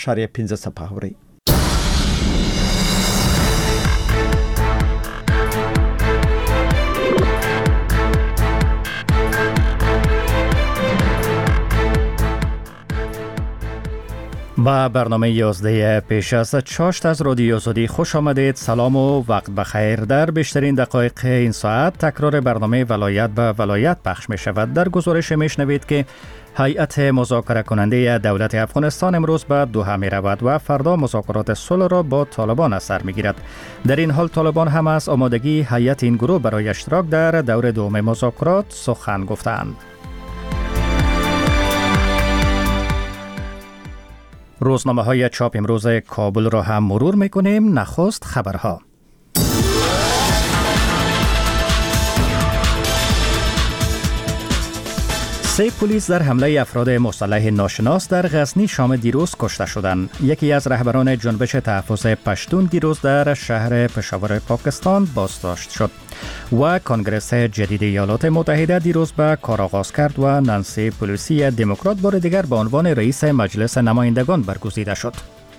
شریع 15 سپهوری. با برنامه 11 پیش از چاشت از رادیو آزادی خوش آمدید. سلام و وقت بخیر. در بیشترین دقایق این ساعت تکرار برنامه ولایت به ولایت پخش می شود. در گزارش می شنوید که هیئت مذاکره کننده دولت افغانستان امروز به دوحه می رود و فردا مذاکرات صلح را با طالبان از سر می گیرد. در این حال طالبان هم از آمادگی هیئت این گروه برای اشتراک در دور دوم مذاکرات سخن گفتند. روزنامه های چاپ امروز کابل را هم مرور میکنیم. نخست خبرها. سه پلیس در حمله افراد مسلح ناشناس در غزنی شام دیروز کشته شدند. یکی از رهبران جنبش تحفظ پشتون دیروز در شهر پشاور پاکستان بازداشت شد و کنگره جدید ایالات متحده دیروز به کار آغاز کرد و نانسی پلوسی دموکرات بار دیگر به عنوان رئیس مجلس نمایندگان برگزیده شد.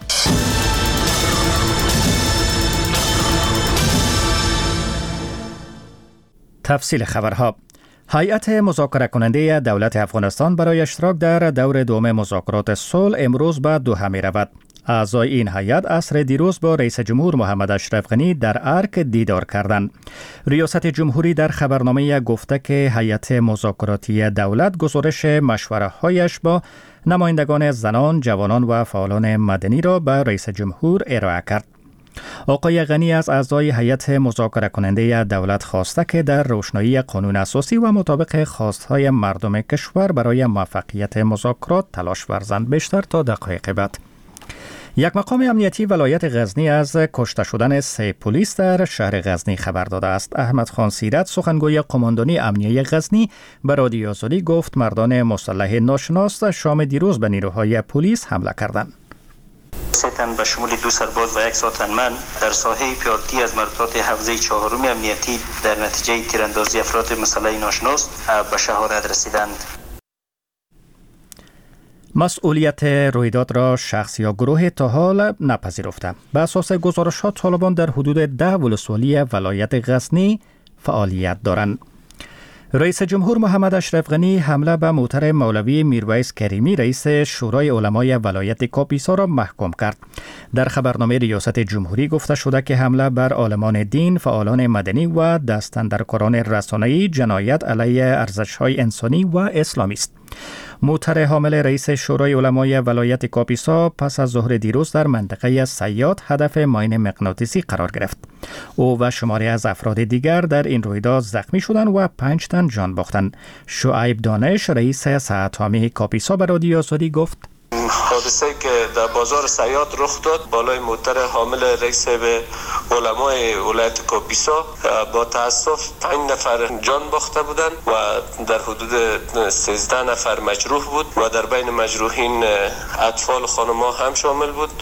تفصیل خبرها. هیئت مذاکره کننده دولت افغانستان برای اشتراک در دور دوم مذاکرات صلح امروز به دوحه می رود. اعضای این هیئت عصر دیروز با رئیس جمهور محمد اشرف غنی در ارک دیدار کردند. ریاست جمهوری در خبرنامه گفته که هیئت مذاکراتی دولت گزارش مشوره‌هایش با نمایندگان زنان، جوانان و فعالان مدنی را به رئیس جمهور ارائه کرد. آقای غنی از اعضای هیئت مذاکره کننده دولت خواسته که در روشنایی قانون اساسی و مطابق خواستهای مردم کشور برای موفقیت مذاکرات تلاش ورزند. بیشتر تا دقایق بعد. یک مقام امنیتی ولایت غزنی از کشته شدن سه پلیس در شهر غزنی خبر داده است. احمد خان سیرت سخنگوی قماندانی امنیه غزنی به رادیو آزادی گفت مردان مسلح ناشناس شام دیروز به نیروهای پلیس حمله کردند. سه تن به شمول 2 سرباز و 1 ساتنمن در ساحه پیاده‌ای از مرکزات حوزه 4 امنیتی در نتیجه تیراندازی افراد مسلح ناشناس به شهادت رسیدند. مسئولیت رویداد را شخص یا گروه تا حال نپذیرفته. به اساس گزارش‌ها طالبان در حدود 10 ولسوالی ولایت غزنی فعالیت دارند. رئیس جمهور محمد اشرف غنی حمله به موتر مولوی میرویس کریمی رئیس شورای علمای ولایت کاپیسا را محکوم کرد. در خبرنامه ریاست جمهوری گفته شده که حمله بر عالمان دین، فعالان مدنی و دستاندرکاران رسانه‌ای جنایت علیه ارزش‌های انسانی و اسلامی است. موتر حامل رئیس شورای علمای ولایت کاپیسا پس از ظهر دیروز در منطقه صیاد هدف ماین مغناطیسی قرار گرفت. او و شماری از افراد دیگر در این رویداد زخمی شدند و 5 تن جان باختند. شعیب دانش رئیس ساعت عامه کاپیسا به رادیو آزادی گفت حادثه که در بازار صیاد رخ داد بالای موتر حامل رئیس علمای ولایت کاپیسا با تاسف 5 نفر جان باخته بودند و در حدود 13 نفر مجروح بود و در بین مجروحین اطفال خانم‌ها هم شامل بود.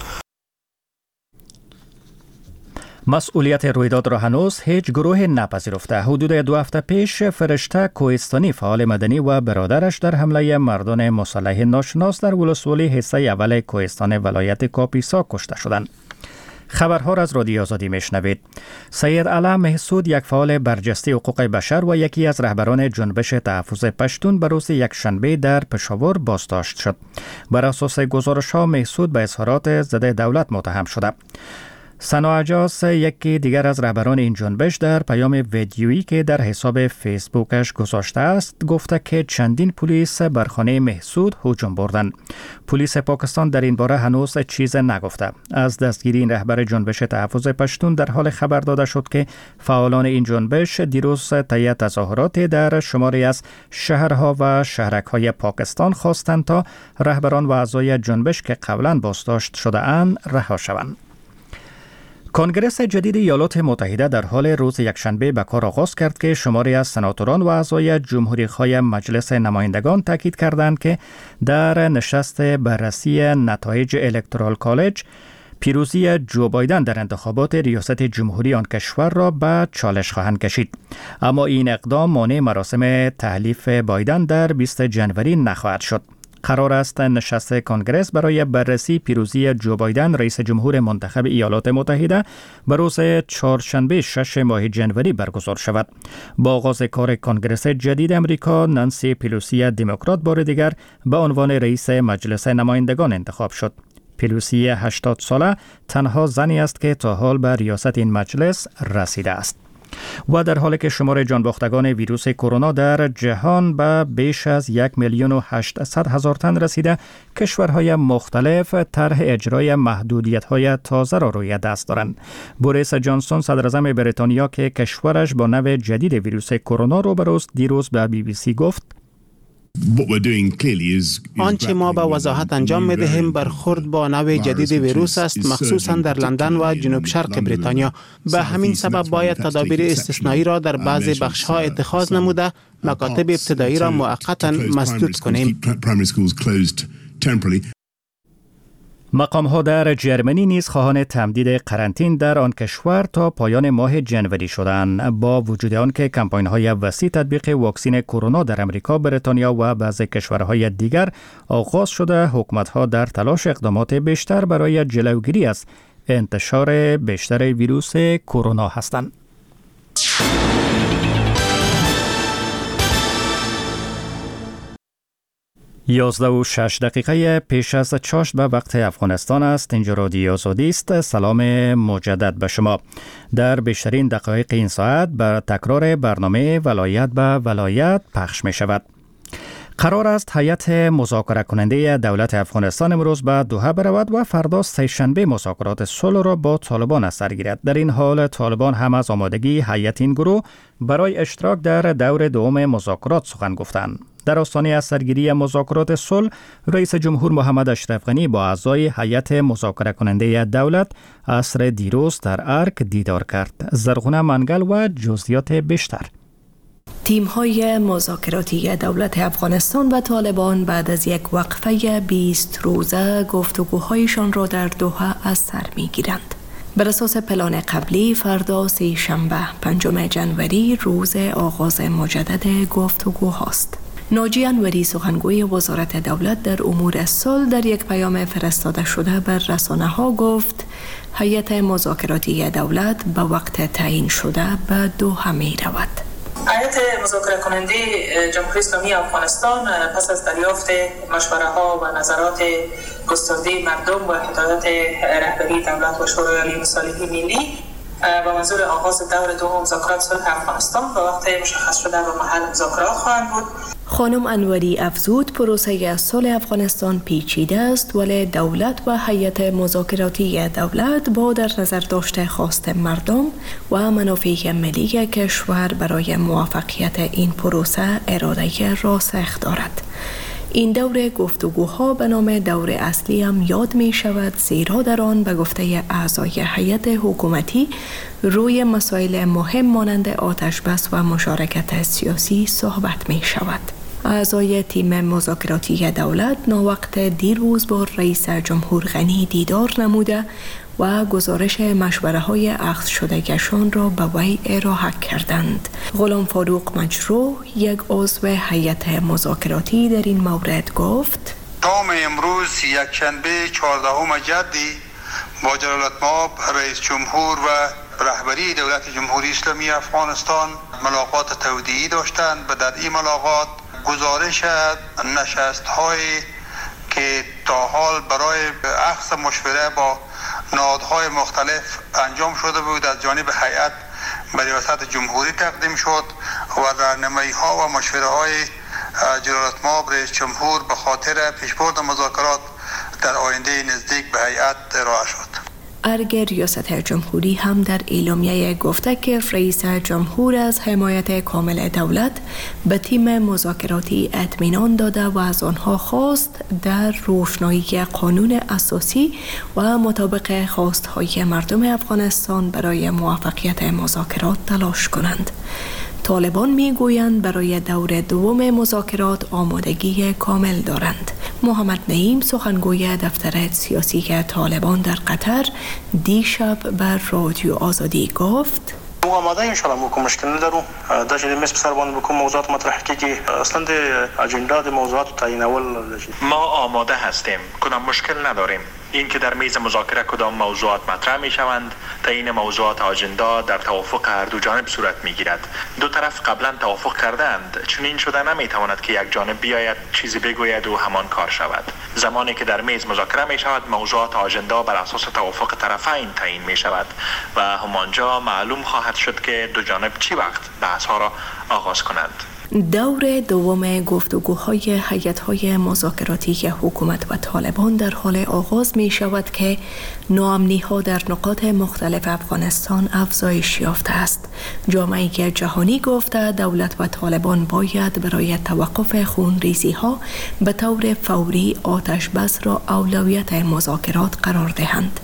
مسئولیت رویداد را هنوز هیچ گروه نپذیرفته. حدود 2 هفته پیش فرشته کوهستانی فعال مدنی و برادرش در حمله مردان مسلح ناشناس در ولسوالی حصه اول کوهستان ولایت کاپیسا کشته شدند. خبرها را از رادیو آزادی میشنوید. سید علم محسود یک فعال برجسته حقوق بشر و یکی از رهبران جنبش تحفظ پشتون به روز یکشنبه در پشاور بازداشت شد. بر اساس گزارش‌ها محسود به اظهارات ضد دولت متهم شده. سنا اجاز یکی دیگر از رهبران این جنبش در پیام ویدیویی که در حساب فیسبوکش گذاشته است گفته که چندین پلیس بر خانه محسود هجوم بردند. پلیس پاکستان در این باره هنوز چیز نگفته. از دستگیری این رهبر جنبش تحفظ پشتون در حال خبر داده شد که فعالان این جنبش دیروز طی تظاهراتی در شماری از شهرها و شهرک‌های پاکستان خواستند تا رهبران و اعضای جنبش که قبلا بازداشت شده اند رها شوند. کنگره جدید ایالات متحده در حال روز یکشنبه به کار آغاز کرد که شماری از سناتوران و اعضای جمهوری‌خواه مجلس نمایندگان تاکید کردند که در نشست بررسی نتایج الکترال کالج پیروزی جو بایدن در انتخابات ریاست جمهوری آن کشور را به چالش خواهند کشید. اما این اقدام مانع مراسم تحلیف بایدن در 20 جنوری نخواهد شد. قرار است نشست کنگره برای بررسی پیروزی جو بایدن رئیس جمهور منتخب ایالات متحده به روز چهارشنبه 6 ماه جنوری برگزار شود. با آغاز کار کنگره جدید امریکا، نانسی پیلوسی دموکرات بار دیگر به عنوان رئیس مجلس نمایندگان انتخاب شد. پیلوسی 80 ساله تنها زنی است که تا حال به ریاست این مجلس رسیده است. و در حالی که شمار جانباختگان ویروس کرونا در جهان به بیش از 1,800,000 تن رسیده، کشورهای مختلف طرح اجرای محدودیت‌های تازه را روی دست دارند. بوریس جانسون صدراعظم بریتانیا که کشورش با نوع جدید ویروس کرونا روبروست، دیروز به BBC گفت: آنچه ما به وضاحت انجام می‌دهیم برخورد با نوع جدید ویروس است، مخصوصاً در لندن و جنوب شرق بریتانیا. به همین سبب باید تدابیر استثنایی را در بعضی بخش‌ها اتخاذ نموده، مکاتب ابتدایی را موقتاً مسدود کنیم. مقام‌ها در جرمنی نیز خواهان تمدید قرنطینه در آن کشور تا پایان ماه جنوری شدند. با وجود آنکه کمپاین‌های وسیع تطبیق واکسن کرونا در امریکا، بریتانیا و بعضی کشورهای دیگر آغاز شده، حکومت‌ها در تلاش اقدامات بیشتر برای جلوگیری از انتشار بیشتر ویروس کرونا هستند. 11:06 پیش از چاشت به وقت افغانستان است. اینجا رادیو آزادی است. سلام مجدد به شما. در بیشترین دقایق این ساعت بر تکرار برنامه ولایت به ولایت پخش می شود. قرار است هیئت مذاکره کننده دولت افغانستان امروز به دوحه برود و فردا سه‌شنبه مذاکرات صلح را با طالبان از سر گیرد. در این حال طالبان هم از آمادگی هیئت این گروه برای اشتراک در دور دوم مذاکرات سخن گفتند. در آستانه از سرگیری مذاکرات صلح، رئیس جمهور محمد اشرف غنی با اعضای هیئت مذاکره کننده دولت عصر دیروز در ارک دیدار کرد. زرغونه منگل و جزئیات بیشتر. تیم‌های مذاکراتی دولت افغانستان و طالبان بعد از یک وقفه 20 روزه گفتگوهایشان را در دوحه از سر می‌گیرند. بر اساس پلان قبلی فردا سه‌شنبه 5 جنوری روز آغاز مجدد گفتگوهاست. ناجی انوری سخنگوی وزارت دولت در امور صلح در یک پیام فرستاده شده بر رسانه‌ها گفت هیئت مذاکراتی دولت به وقت تعیین شده به دوحه می‌رود. هیئت مذاکره کننده جمهوری اسلامی افغانستان پس از دریافت مشوره‌ها و نظرات گسترده مردم و هدایت رهبری دولت و شورای عالی مصالحه ملی و منظور آغاز دور دوم مذاکرات صلح افغانستان به وقت مشخص شده و محل مذاکرات خواهند بود. خانم انوری افزود پروسه صلح افغانستان پیچیده است، ولی دولت و هیئت مذاکراتی دولت با در نظر داشته خواست مردم و منافع ملی کشور برای موفقیت این پروسه اراده راسخ دارد. این دور گفتگوها به نام دور اصلی هم یاد می شود، زیرا در آن به گفته اعضای هیئت حکومتی روی مسائل مهم مانند آتش بس و مشارکت سیاسی صحبت می شود. اعضای تیم مذاکراتی دولت ناوقت دیروز با رئیس جمهور غنی دیدار نموده و گزارش مشوره‌های اخذ شدگیشان را به وی ارائه کردند. غلام فاروق مجروح، یک عضو هیئت مذاکراتی، در این مورد گفت: شام امروز یکشنبه 14 جدی با جلالتمآب رئیس جمهور و رهبری دولت جمهوری اسلامی افغانستان ملاقات تودیعی داشتند و در این ملاقات گزارش نشست‌هایی که تا حال برای اخذ مشوره با نهادهای مختلف انجام شده بود از جانب هیئت به ریاست جمهوری تقدیم شد و راهنمایی‌ها و مشوره‌های جلالتمآب رئیس جمهور به خاطر پیشبرد مذاکرات در آینده نزدیک به هیئت ارائه شد. ارگ ریاست جمهوری هم در اعلامیه گفته که رئیس جمهور از حمایت کامل دولت به تیم مذاکراتی اطمینان داده و از آنها خواست در روشنایی قانون اساسی و مطابق خواستهای مردم افغانستان برای موفقیت مذاکرات تلاش کنند. طالبان میگویند برای دور دوم مذاکرات آمادگی کامل دارند. محمد نعیم سخنگوی دفتر سیاسی طالبان در قطر دیشب بر رادیو آزادی گفت: ما آماده ان شاء الله مو مشکل ندارو دا چې مس سر باندې بکوم موضوعات مطرح کیږي اصلا د اجندا د موضوعات تعیین اول ما آماده هستیم کدام مشکل نداریم اینکه در میز مذاکره کدام موضوعات مطرح می شوند تعیین موضوعات آجندا در توافق هر دو جانب صورت می گیرد دو طرف قبلا توافق کردند چون این شده نمی تواند که یک جانب بیاید چیزی بگوید و همان کار شود زمانی که در میز مذاکره می شود موضوعات آجندا بر اساس توافق طرفین تعیین می شود و همانجا معلوم خواهد شد که دو جانب چی وقت بحث ها را آغاز کنند. دور دوم گفتگوهای هیئت‌های مذاکراتی حکومت و طالبان در حال آغاز می شود که ناامنی‌ها در نقاط مختلف افغانستان افزایش یافته است. جامعه جهانی گفته دولت و طالبان باید برای توقف خونریزی‌ها به طور فوری آتش بس را اولویت مذاکرات قرار دهند.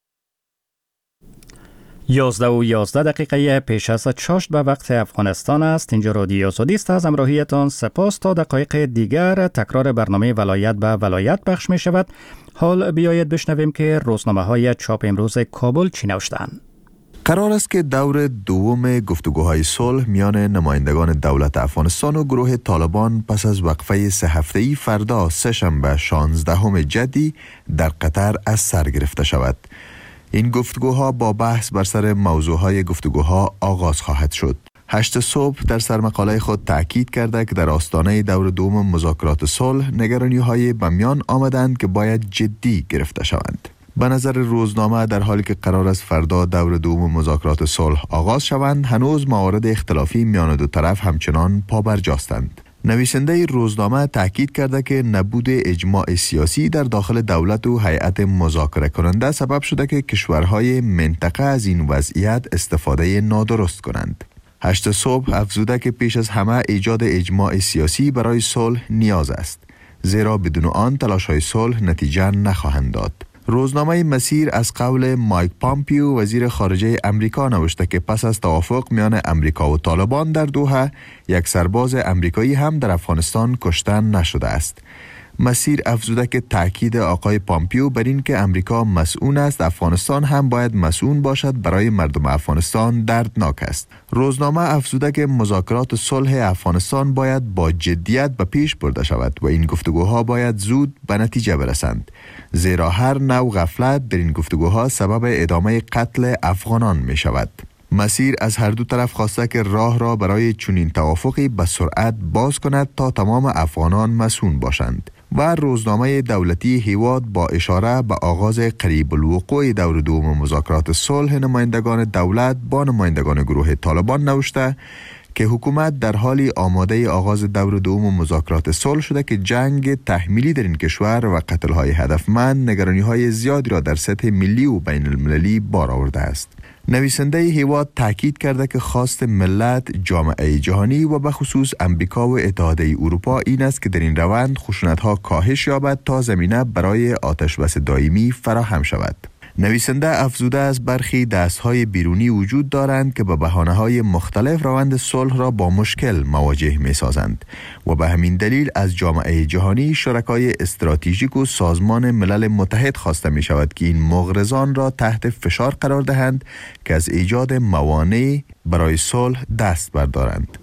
11:11 پیش از چاشت به وقت افغانستان است. اینجا رادیوی آزادی است. از همراهیتان سپاس. تا دقایق دیگر تکرار برنامه ولایت به ولایت پخش می شود. حال بیایید بشنویم که روزنامه های چاپ امروز کابل چی نوشتند. قرار است که دور دوم گفتگوهای صلح میان نمایندگان دولت افغانستان و گروه طالبان پس از وقفه 3 هفته‌ای فردا سه‌شنبه 16 جدی در قطر از سر گرفته شود. این گفتگوها با بحث بر سر موضوعهای گفتگوها آغاز خواهد شد. 8 صبح در سرمقاله خود تأکید کرده که در آستانه دور دوم مذاکرات صلح نگرانی‌های به میان آمدند که باید جدی گرفته شوند. به نظر روزنامه در حالی که قرار است فردا دور دوم مذاکرات صلح آغاز شوند، هنوز موارد اختلافی میان دو طرف همچنان پابرجاستند. نویسنده روزنامه تاکید کرده که نبود اجماع سیاسی در داخل دولت و هیئت مذاکره کننده سبب شده که کشورهای منطقه از این وضعیت استفاده نادرست کنند. 8 صبح افزوده که پیش از همه ایجاد اجماع سیاسی برای صلح نیاز است، زیرا بدون آن تلاش‌های صلح نتیجه نخواهند داد. روزنامه مسیر از قول مایک پامپیو وزیر خارجه امریکا نوشته که پس از توافق میان امریکا و طالبان در دوحه، یک سرباز امریکایی هم در افغانستان کشته نشده است. مسیر افزوده که تاکید آقای پامپیو بر این که امریکا مسئول است، افغانستان هم باید مسئول باشد برای مردم افغانستان دردناک است. روزنامه افزوده که مذاکرات صلح افغانستان باید با جدیت به پیش برده شود و این گفتگوها باید زود به نتیجه برسند، زیرا هر نوع غفلت در این گفتگوها سبب ادامه قتل افغانان می شود. مسیر از هر دو طرف خواسته که راه را برای چنین توافقی به سرعت باز کند تا تمام افغانان مسئول باشند. و روزنامه دولتی هیواد با اشاره به آغاز قریب الوقوع دور دوم مذاکرات صلح نمایندگان دولت با نمایندگان گروه طالبان نوشته که حکومت در حالی آماده آغاز دور دوم مذاکرات صلح شده که جنگ تحمیلی در این کشور و قتل‌های هدفمند نگرانی‌های زیادی را در سطح ملی و بین المللی بار آورده است. نویسنده هیواد تاکید کرده که خواست ملت، جامعه جهانی و به خصوص امریکا و اتحادیه اروپا این است که در این روند خشونت‌ها کاهش یابد تا زمینه برای آتشبس دائمی فراهم شود. نویسنده افزوده از برخی دستهای بیرونی وجود دارند که به بهانه‌های مختلف روند صلح را با مشکل مواجه می‌سازند و به همین دلیل از جامعه جهانی، شرکای استراتژیک و سازمان ملل متحد خواسته می‌شود که این مغرضان را تحت فشار قرار دهند که از ایجاد موانع برای صلح دست بردارند.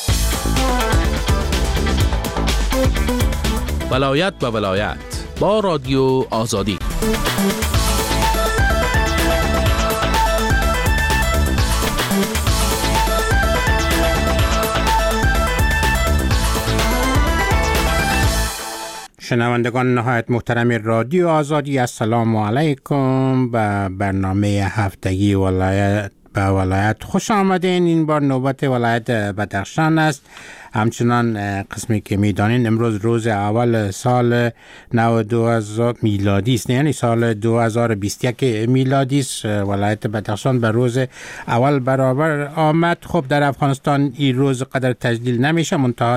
ولایت به ولایت با رادیو آزادی. شنوندگان نهایت محترم رادیو آزادی، السلام علیکم. به برنامه هفتگی ولایت به ولایت خوش آمدین. این بار نوبت ولایت بدخشان است. همچنان قسمی که میدانین امروز روز اول سال نو 2000 میلادی است، یعنی سال 2021 میلادی است. ولایت بدخشان به روز اول برابر آمد. خب در افغانستان این روز قدر تجلیل نمیشه، منتها در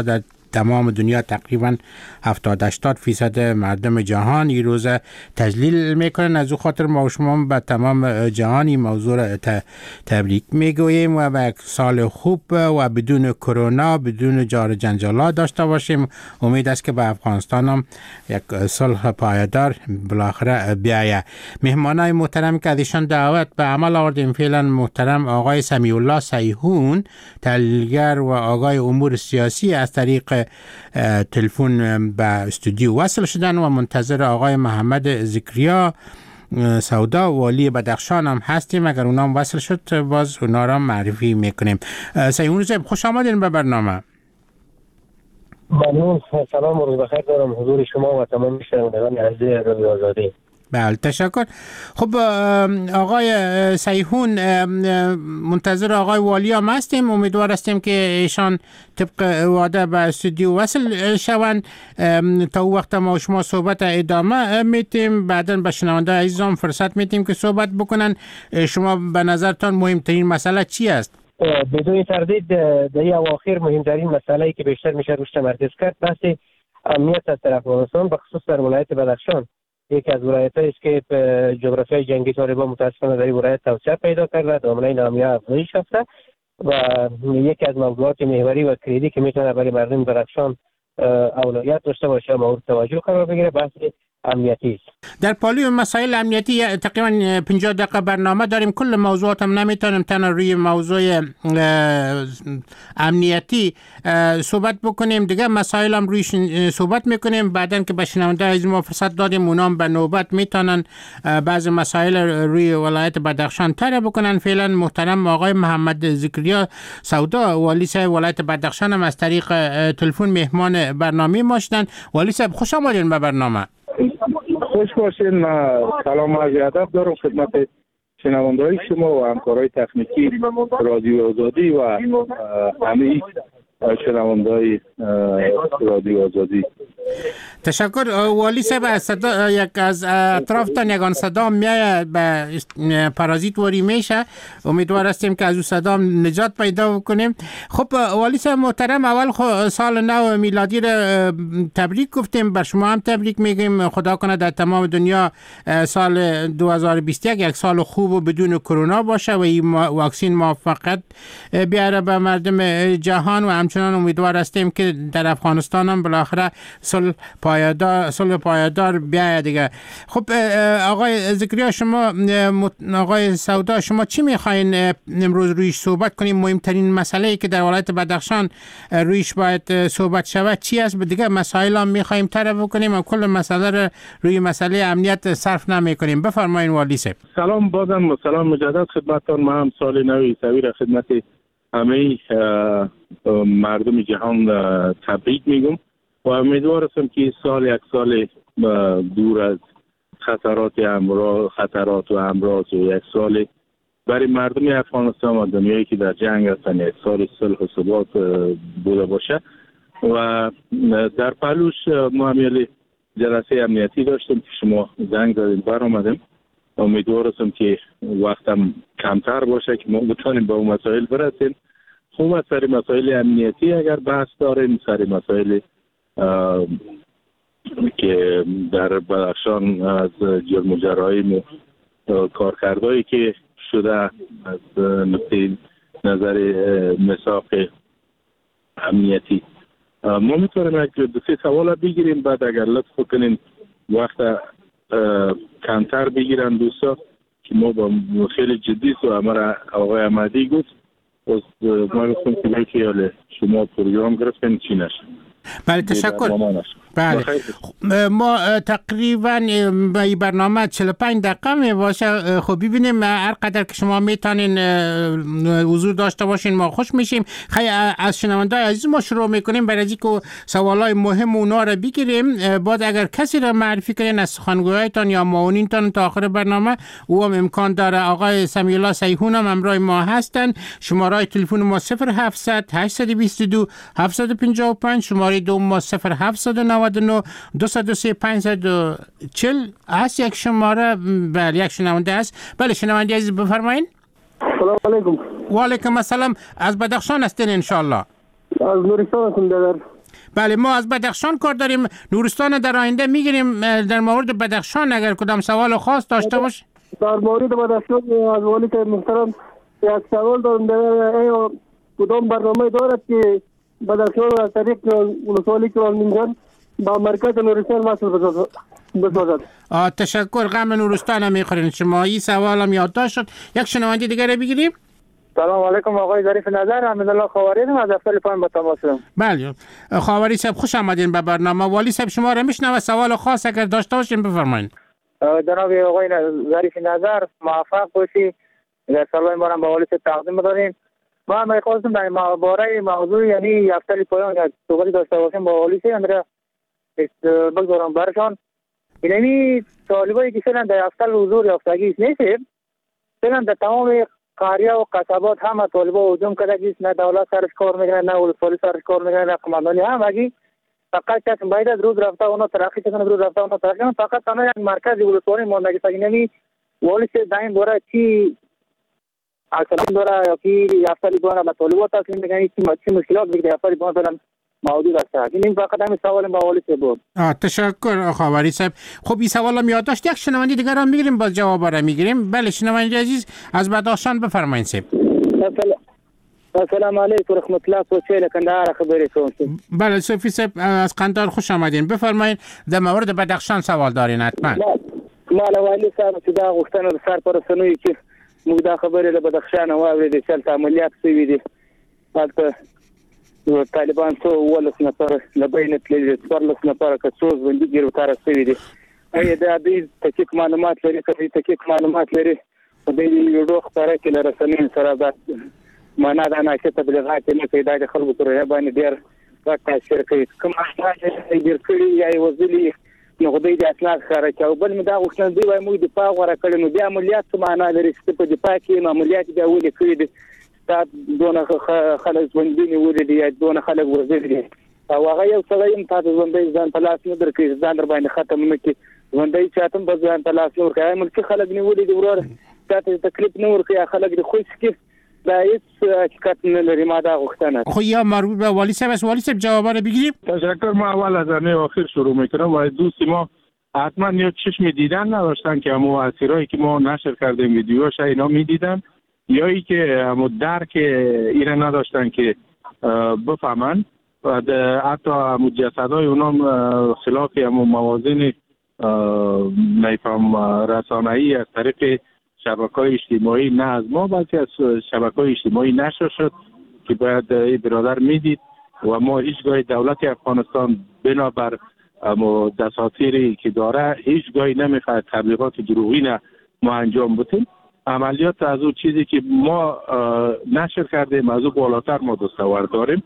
تمام دنیا تقریبا 70-80% مردم جهان این روز تجلیل میکنن. از او خاطر ما و شما به تمام جهان این موضوع را تبریک میگوییم و به سال خوب و بدون کرونا، بدون جار جنجالات داشته باشیم. امید است که به افغانستان هم یک صلح پایدار بالاخره بیاید. مهمانای محترم که ازشان دعوت به عمل آوردیم فعلا محترم آقای سمیع الله سیحون، تحلیلگر و آقای امور سیاسی، از طریق تلفن به استودیو وصل شدن و منتظر آقای محمد ذکریا سودا والی بدخشان هم هستیم. اگر اونام وصل شد باز اونا را معرفی میکنیم. سیحون صاحب خوش آمدین به برنامه. ممنون. سلام و روز بخیر دارم حضور شما و تمام شنوندگان عزیز رادیو آزادی. بله تشکر. خب آقای سیحون، منتظر آقای والی هم هستیم. امیدوار هستیم که ایشان طبق وعده به استودیو وصل شوند. تا او وقت ما و شما صحبت ادامه میتیم، بعدا به شنونده عزیزان فرصت میتیم که صحبت بکنن. شما به نظرتان مهمترین مسئله چی است؟ بدون تردید در این اواخر مهمترین مسئله‌ای که بیشتر میشه روش تمرکز کرد بحث امنیت است در افغانستان، بخصوص در ولایت بدخشان. یکی از ولایت‌هایی است که جغرافیای جنگی طالبان متاسفانه در این ولایت توسعه پیدا کرده، دامنه نامیه افزایش یافته و یکی از موضوعات محوری و کلیدی که میتونه برای مردم بدخشان اولویت داشته باشه مورد توجه قرار بگیره بحث امنیتی است. در پالوی مسائل امنیتی تقریبا 50 دقیقه برنامه داریم. کل موضوعات هم نمیتونیم تنها روی موضوع امنیتی صحبت بکنیم، دیگه مسائل هم روی صحبت میکنیم. بعدن که به شنونده از ما فرصت دادیم اونام به نوبت میتونن بعض مسائل روی ولایت بدخشان طرح بکنن. فعلا محترم آقای محمد ذکریا سودا والی صاحب ولایت بدخشان هم از طریق تلفن مهمان برنامه ما شدن. والی صاحب خوش آمدین به برنامه. خوش باشین. سلام و ادب دارم خدمت شنونده‌های شما و همکارای تکنیکی رادیو آزادی و همه شنونده‌های رادیو آزادی. تشکر. والی صاحب، یک از اطرافتان یگان صدا میاد به پارازیت واری میشه. امیدوار هستیم که از اون صدا نجات پیدا بکنیم. خب والی صاحب محترم، اول سال نو میلادی را تبریک گفتیم، بر شما هم تبریک میگیم. خدا کنه در تمام دنیا سال 2021 یک سال خوب و بدون کرونا باشه و این واکسین موفقیت بیاره به مردم جهان و همچنان امیدوار هستیم که در افغانستان هم بالاخره صلح پایدار بیاید دیگه. خب آقای ذکریا، شما آقای سودا، شما چی میخواین امروز رویش صحبت کنیم؟ مهمترین مسئله‌ای که در ولایت بدخشان رویش باید صحبت شود چی است؟ دیگه مسائل هم میخوایم طرح بکنیم و کل مسئله رو روی مسئله امنیت صرف نمیکنیم. بفرمایید والی صاحب. سلام بازم سلام مجدد خدمتتان. ما هم سال نوی سویر خدمت همه مردم جهان تبریک میگم و امیدوار هستم که سال یک سال دور از خطرات و امراض و یک سال برای مردم افغانستان و دنیایی که در جنگ هستن یک سال صلح و ثبات بوده باشه. و در پهلوش ما هم جلسه امنیتی داشتیم که شما زنگ دادیم برآمدیم. امیدوار هستم که وقتم کمتر باشه که ما بتونیم به اون مسائل برسیم. خوب سر مسائل امنیتی اگر بحث داریم، سر مسائل که در بدخشان از جرم و جرایم و کارکردهایی که شده از نقطه نظر مساق امنیتی ما میتونیم یک دو سه سوال بگیریم، بعد اگر لطف کنین وقت کمتر بگیرن دوستا که ما با خیلی جدی و امر آقای احمدی گفت ما گفتم که بلکه شما پروگرام گرفتن چی نشه. بله تشکر. بله ما تقریبا به برنامه 45 دقیقه می باشه. خب ببینیم هر قدر که شما میتونین حضور داشته باشین ما خوش میشیم. خیلی از شنونده عزیز ما شروع میکنیم برای اینکه سوالای مهم اونا رو بگیریم. بعد اگر کسی رو معرفی کنین از سخنگویتان یا معاونینتان تا آخر برنامه او هم امکان داره. آقای سمیع الله سیحون هم همراه ما هستن. شماره تلفن ما 0700 822 755، شماره دوم ما 0799 203 540 هست. یک شماره بله یک شنونده هست. بله شنونده عزیز بفرمایید. سلام علیکم. و علیکم السلام. از بدخشان هستین ان شاء الله؟ از نورستان هستم. بله، ما از بدخشان کار داریم. نورستان در آینده میگیریم. در مورد بدخشان اگر کدام سوال خاص داشته باش. در مورد بدخشان از والی محترم یک سوال دارم. در کدام برنامه دارد که بدخشان از طریق ولسوالی کرمانشاه با مرکز نورستان وصل بسازد؟ تشکر. غم نورستان هم میخورین شما. این سوال هم یادداشت شد. یک شنونده دیگر بگیریم. سلام علیکم آقای ظریف نظر. حمیدالله خاوری هستم از دفتر پایین با تماس. بله خاوری صاحب خوش آمدین به برنامه. والی صاحب شما را میشنوه. سوال خاص اگر داشته باشین بفرمایید. جناب آقای ظریف نظر موفق باشی. در سال ما با والی صاحب تقدیم بداریم. ما می‌خواستیم در باره موضوع یعنی یفتلی پایان یک صحبتی داشته باشیم با والی صاحب اندر بگذارم برشان. یعنی طالبایی که فعلا در یفتل حضور یافتگی نیست، فعلا در تمام قریه و قصبات همه طالبا هجوم کرده، نه دولت سرش کار میکنه، نه ولسوالی سرش کار میکنه، نه قماندانی همگی فقط کسی باید از روز رفته اونا ترقی کنه، روز رفته اونا ترقی کنه. فقط تنها یک مرکز ولسوالی ماندگی سگینمی والی صاحب در این باره چی اصلا داره یا کی یفتلی بانه به طالبا تسلیم میکنه، چی مشکلات دیگه یفتلی بانه فعلا موجود است. این فقط همین سوال با والی صاحب بود. تشکر خاوری صاحب. خب این سوالم یادداشت. یک شنونده دیگر هم میگیریم باز جواب را میگیریم. بله شنونده عزیز از بدخشان بفرمایید صاحب. السلام علیکم رحمت الله کوچه کندهار خبرتون. بله صافی صاحب از قندهار خوش آمدین. بفرمایید در مورد بدخشان سوال دارین حتما. مال والی صاحب چې دا غوښتنه د سر پر رسنوي چې موږ دا خبرې له بدخشان واورېدې چې هلته عملیات شوي دي. هلته طالبان څو 12 نفر له بینه تللي 14 نفره که څو ژوندي ګرفتاره شوي دي. ایا دا دوی دقیق معلومات لري؟ که دوی دقیق معلومات لري دوی ویډیو خپاره کړي له رسنیو سره دا معنا دا نه چې تبلیغات نه کوي، دا د خلکو پر باندې ډېر غټ تاثیر کوي. کوم اسناد چې ګیر کړي یا یې وزلي نو دوی د اسناد ښکاره کوي. بل مې دا غوښتنه دوی وایي موږ دفاع غوره کړې، نو بیا عملیات څه معنا لري چې په دفاع کې عملیات بیا ولې کړي دي؟ دا دونه خلک ژوندي نیولي دي یا دونه خلک وژلي دي او هغه یو سړی هم تاسو ژوندی ځان په لاس نه درکړي، ځان در باندې ختم نه کړي، ژوندی چاته هم به ځان په لاس نه ورکړي. ملکي خلک نیولي دي وروره چاته تکلیف نه ورکړي، خلک د خوش کړي. دا هیڅ حقیقت نه لري. ما دا غوښتنه خو یا مربوط به والی صاحب است. والی صاحب جواب را بگیریم. تشکر. ما اول از همه آخر شروع میکنم و دوستی ما حتما یا چشم دیدن نداشتن که همو اسیرایی که ما نشر کردیم ویدیوش اینا میدیدن یا ای که همو درک ایره نداشتن که بفهمن و حتی همو جسدهای اونام خلاف همو موازین نیفهم رسانه‌ای از طریق شبکه‌های اجتماعی نه از ما بلکه از شبکه‌های اجتماعی نشر شد که باید برادر میدید و ما هیچگاه دولت افغانستان بنابر دساتیری که داره هیچگاهی نمیخواد تبلیغات دروغی نه ما انجام بدیم. عملیات از اون چیزی که ما نشر کردیم از اون بالاتر ما دستاورد داریم.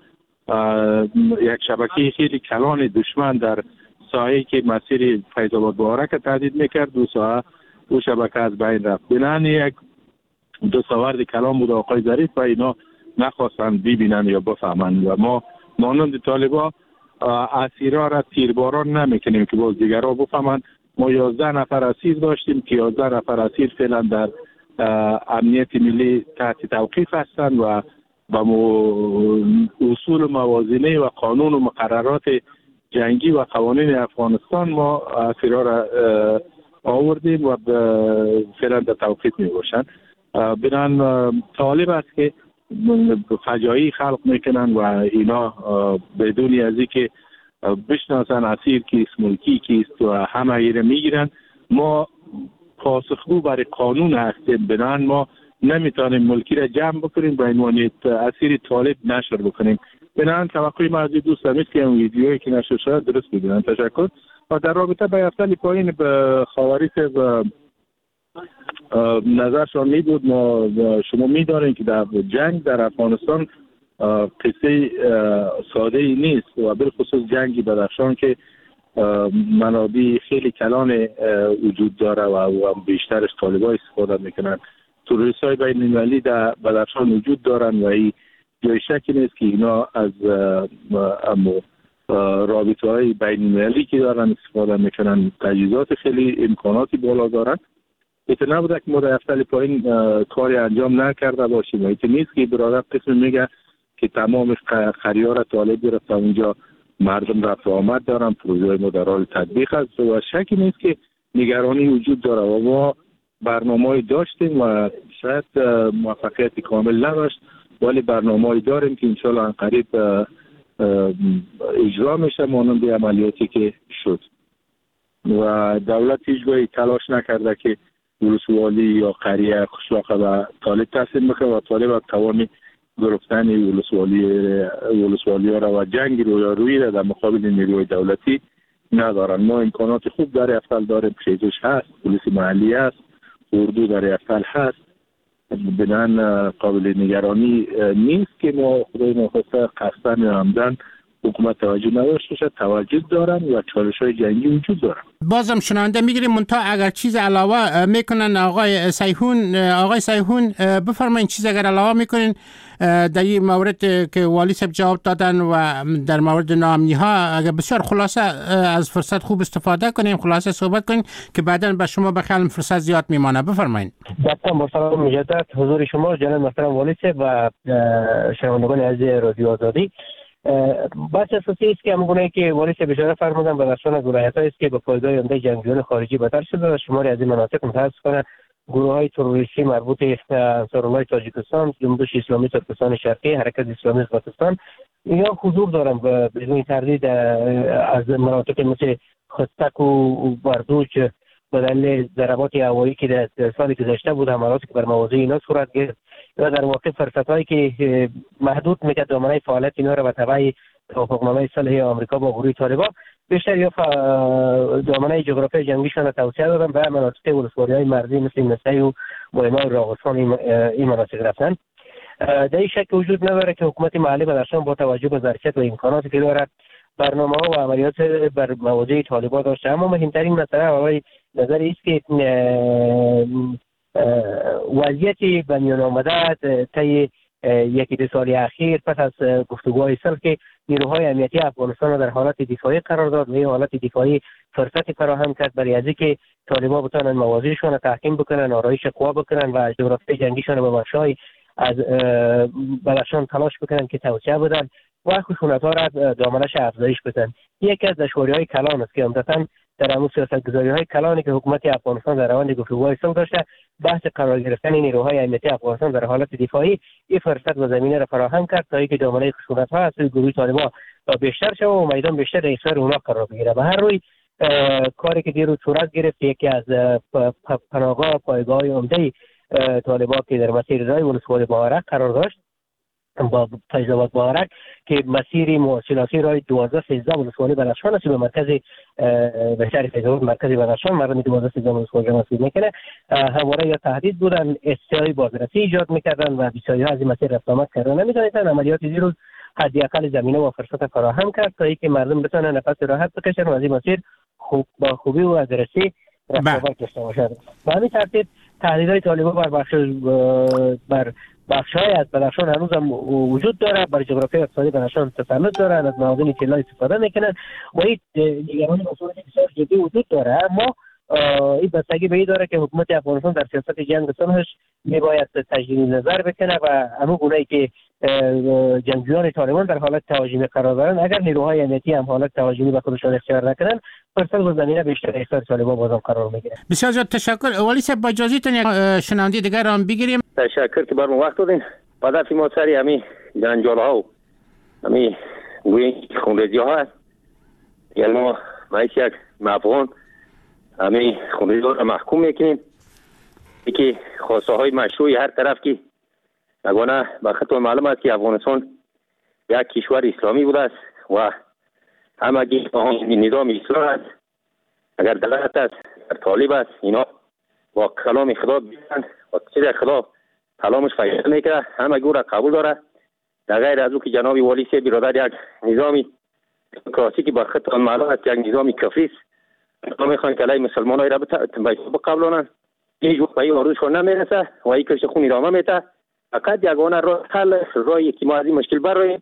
یک شبکه خیلی کلان دشمن در ساحه‌ای که مسیر فیض‌آباد بارک تهدید میکرد دو ساحه او شبکه از بین رفت. بنان یک دستاورد کلان بود آقای ظریف و اینا نخواستن ببینن یا بفهمن و ما مانند طالبا اسیرا را تیرباران نمیکنیم که باز دیگرها بفهمن. ما 11 نفر اسیر داشتیم که 11 نفر اسیر فعلا در امنیت ملی تحت توقیف هستند و با اصول موازنه و قانون و مقررات جنگی و قوانین افغانستان ما اسیرا را آوردیم و فعلا در توقیف می باشند. بنان طالب است که فجایی خلق میکنن و اینا بدون از اینکه بشناسن اسیر کیست ملکی کیست و همه ایره میگیرن. ما پاسخگو برای قانون هستیم. بنان ما نمیتونیم ملکی را جمع بکنیم به عنوان اسیر طالب نشر بکنیم. بنان توقعی ما از دوست است که اون ویدیویی که نشر شد درست ببینن. تشکر. و در رابطه با یفتلی پایین به خاوری صاحب نظرشان می بود. ما شما می دارین که در جنگ در افغانستان قصه ساده ای نیست و بالخصوص جنگی بدخشان که منابع خیلی کلان وجود داره و بیشترش طالبان استفاده میکنن. تروریست های بین المللی در بدخشان وجود دارن و این جای شکی نیست که اینا از رابطه های بین المللی که دارن استفاده میکنن. تجهیزات خیلی امکاناتی بالا دارن. ایت نبوده که ما در یفتل پایین کاری انجام نکرده باشیم. ایت نیست که برادر قسم میگه که تمام خریار طالب گرفت اونجا مردم رفت و آمد دارن، پروژه ما در حال تطبیق است و شکی نیست که نگرانی وجود داره و ما برنامه‌ای داشتیم و شاید موفقیت کامل نداشت، ولی برنامه‌ای داریم که انشالله قریب اجرا میشه مانند عملیاتی که شد و دولت هیچگاهی تلاش نکرده که ولسوالی یا قریه قشلاق و طالب تحصیل میکنه و طالب توانی گرفتن ولسوالی ها را و جنگ رویارویی را در مقابل نیروی دولتی ندارن. ما امکانات خوب در افعال داریم، پشیزش هست، پلیس محلی هست، اردو در افعال هست، بنان قابل نگرانی نیست که ما خدای نخواسته قصدن یا عمدن حکومت توجه نداشته باشد. توجه دارن و چالش‌های جنگی وجود دارن. بازم شنونده میگیریم منتها اگر چیز علاوه میکنن آقای سیحون بفرمایید چیز اگر علاوه میکنین در این مورد که والی صاحب جواب دادن و در مورد ناامنی ها اگر بسیار خلاصه از فرصت خوب استفاده کنیم، خلاصه صحبت کنیم که بعداً به شما بخیال فرصت زیاد میمانه. بفرمایید. با سلام مجدد حضور شما جناب محترم والی صاحب و شنوندگان عزیز رادیو آزادی. بحث اساسی است که همونگونه که والی صاحب اشاره فرمودن به درشان از ولایت‌هایی است که به پایگاه عمده جنگجویان خارجی بدر شده و شماری از این مناطق متاسفانه گروه‌های تروریستی مربوط به انصارالله تاجیکستان، جنبش اسلامی ترکستان شرقی، حرکت اسلامی ازبکستان اینا حضور دارن بدون تردید از مناطق مثل خستک و بردوچ به دلیل ضربات هوایی که در سال گذشته بود، حملاتی که بر مواضع اینا صورت گرفت و در واقع فرصت‌هایی که محدود می‌کرد دامنه فعالیت اینا را به تبع توافقنامه صلح آمریکا با گروه طالبان بیشتر یا دامنه جغرافیایی جنگیشان را توسعه دادن به مناطق ولسوالی‌های مرزی مثل نسای و بایما و راغستان این مناطق رفتن. در این شک وجود نداره که حکومت محلی بدخشان با توجه به ظرفیت و امکاناتی که دارد برنامه‌ها و عملیات بر مواضع طالبان داشته، اما مهمترین مسئله برای نظر است که وضعیت به میان آمده طی یکی دو سال اخیر پس از گفتگوهای صلح که نیروهای امنیتی افغانستان را در حالت دفاعی قرار داد و این حالت دفاعی فرصتی فراهم کرد برای از اینکه طالبان بتوانند مواضعشان را تحکیم بکنن، آرایش قوا بکنن و جغرافیای جنگیشان را به بخش‌های از بدخشان تلاش بکنن که توسعه بدن و خشونت‌ها را دامنش افزایش بدن. یکی از دشواری‌های کلان است که عمدتاً در همون سیاست‌گذاری‌های کلانی که حکومت افغانستان در روند گفتگوهای صلح داشته، بحث قرار گرفتن نیروهای امنیتی افغانستان در حالت دفاعی این فرصت و زمینه را فراهم کرد تا اینکه دامنه خشونت‌ها از سوی گروه طالبان بیشتر شود و میدان بیشتر در اختیار اونا قرار بگیره. به هر روی کاری که دیروز صورت گرفت، یکی از پناهگاه پایگاه عمده طالبان که در مسیر رای ولسوالی بهارک قرار داشت با فیض‌آباد بهارک که مسیری مواصلاتی رای 12-13 ولسوالی بدخشان است به مرکز به شهر فیض‌آباد مرکز بدخشان مردم 12-13 ولسوالی مسیر میکنه، همواره یا تهدید بودن، استیای بازرسی ایجاد میکردن و بسیاری از این مسیر رفت آمد کردن نمیتونستن. عملیات دیروز حداقل زمینه و فرصت فراهم کرد تا اینکه مردم بتونن نفس راحت بکشن و از این مسیر با خوبی و ادرسی رفت آمد داشته باشند. به همین ترتیب تهدیدهای طالبان بر بخش‌های از بدخشان هنوز هم وجود داره، برای جغرافیای اقتصادی بدخشان تسلط دارن، از معادن طلا استفاده میکنن و این نگرانی مسئولیت بسیار جدی وجود داره. اما این بستگی به این داره که حکومت افغانستان در سیاست جنگ صلحش میباید تجدید نظر بکنه و همون گونه‌ای که جنگجویان طالبان در حالت تهاجمی قرار دارن، اگر نیروهای امنیتی هم حالت تهاجمی به خودشان اختیار نکنن، فرصت و زمینه بیشتر اختیار طالبان بازم قرار میگیره. بسیار زیاد تشکر. والی صاحب با اجازهتون یک شنونده دیگر را بگیریم. تشکر که برام وقت دادین. هدف ما سری همین جنجال‌ها و همین گویی خونریزی‌ها هست. یعنی ما یک افغان همین خونریزی‌ها را محکوم میکنیم که خواسته های مشروعی هر طرف که اگرانه به خطور معلوم است که افغانستان یک کشور اسلامی بوده است و همگی نظام اسلام است، اگر دلالت است در طالب است، اینا با کلام خدا بیان و چیز خدا کلامش فایده میکنه، همگی را قبول داره. در غیر از او که جناب والی صاحب برادر یک نظامی دموکراسی که بر خطور معلوم است یک نظامی کفری است، میخوان که علیه مسلمان‌ها را بقبولانند، هیچ وقت به این آرزوشان نمیرسه و این کشت خون ادامه میده. فقط یگانه راه حل راهی که ما از این مشکل براییم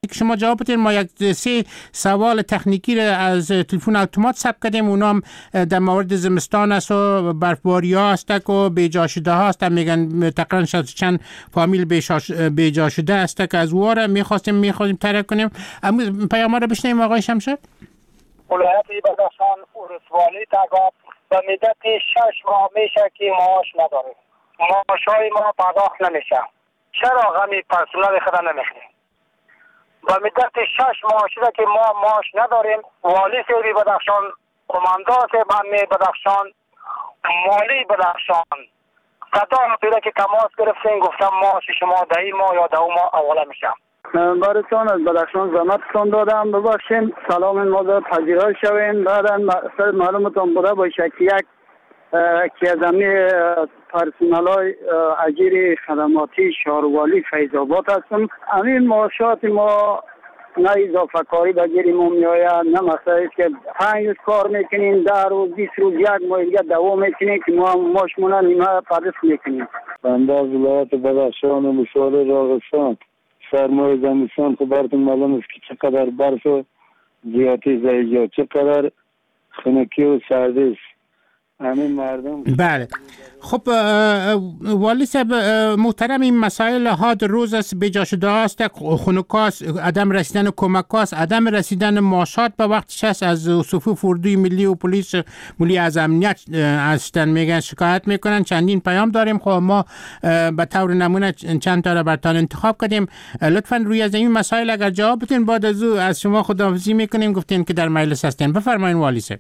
شما جواب بدین. ما یک 3 سوال تکنیکی را از تلفن اتومات ثبت کردیم، اونام در مورد زمستان است و برفباری ها است و بیجا شده ها است، میگن تقریبا چند فامیل بیجا شده است که از واره میخواستیم ترک کنیم. پیام را بشنویم آقای شمشاد. ولایت بدخشان ولسوالی تگاب به مدت 6 ماه میشه که معاش نداریم، معاشای ما پرداخت نمیشه. چرا غمی پرسنل خدا نمیخوریم؟ به مدت 6 ماه شده که ما معاش نداریم. والی سیبی بدخشان، قماندان سیبی بدخشان، مالی بدخشان صدا پیدا که تماس گرفتیم، گفتم معاش شما دهی ماه یا 2 ماه اوله میشه. براتون از بدخشان زحمتتون دادم، ببخشین سلام ما پذیرای شوین. بعدا معلومتون بوده باشه که که از همه پرسنلای اجیر خدماتی شهروالی فیض آباد هستم. همین معاشات ما نه اضافه کاری بگیریم و میآید، نه مثلا است که 5 روز کار میکنیم 10 روز 20 روز 1 ماه دیگه دوام میکنیم که ما ماشمونه نیمه پرداخت میکنیم. بنده از ولایت بدخشان و مشوار راغستان سرمای زمستان که براتون معلوم است که چقدر برف و زیادی زیجا چقدر خنکی و سردی است. همین مردم. بله خب والی صاحب محترم، این مسائل ها در روز است بیجا شده است، خنکاست، عدم رسیدن کمکاست، عدم رسیدن معاشات به وقتش است. از صفوف اردوی ملی و پلیس ملی از امنیت هستن میگن شکایت میکنن. چندین پیام داریم، خب ما به طور نمونه چند تا را براتون انتخاب کردیم. لطفا روی از این مسائل اگر جواب بدین، بعد از شما خداحافظی میکنیم. گفتین که در مجلس هستین. بفرمایید والی صاحب.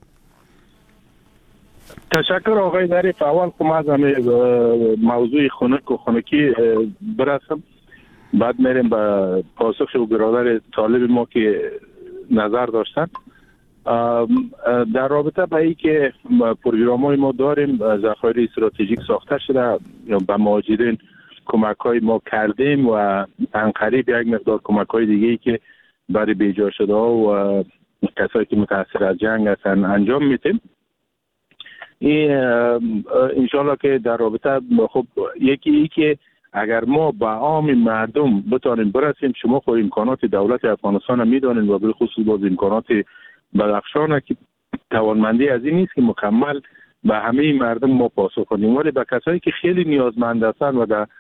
تشکر آقای ظریف. اول که ما از موضوع خنک و خنکی برسم، بعد میریم به پاسخ و برادر طالب ما که نظر داشتن در رابطه با این که پروگرام های ما داریم. ذخایر استراتژیک ساخته شده، به مهاجرین کمک های ما کردیم و انقریب یک مقدار کمک های دیگه که برای بیجا شده ها و کسایی که متاثر از جنگ هستن انجام میدیم. این انشالله که در رابطه خب یکی که اگر ما با عام مردم بتانیم برسیم، شما خود امکانات دولت افغانستان میدانید و بالخصوص باز امکانات بدخشان که توانمندی از این نیست که مکمل به همه مردم ما پاسخ کنیم، ولی به کسایی که خیلی نیازمند هستند و در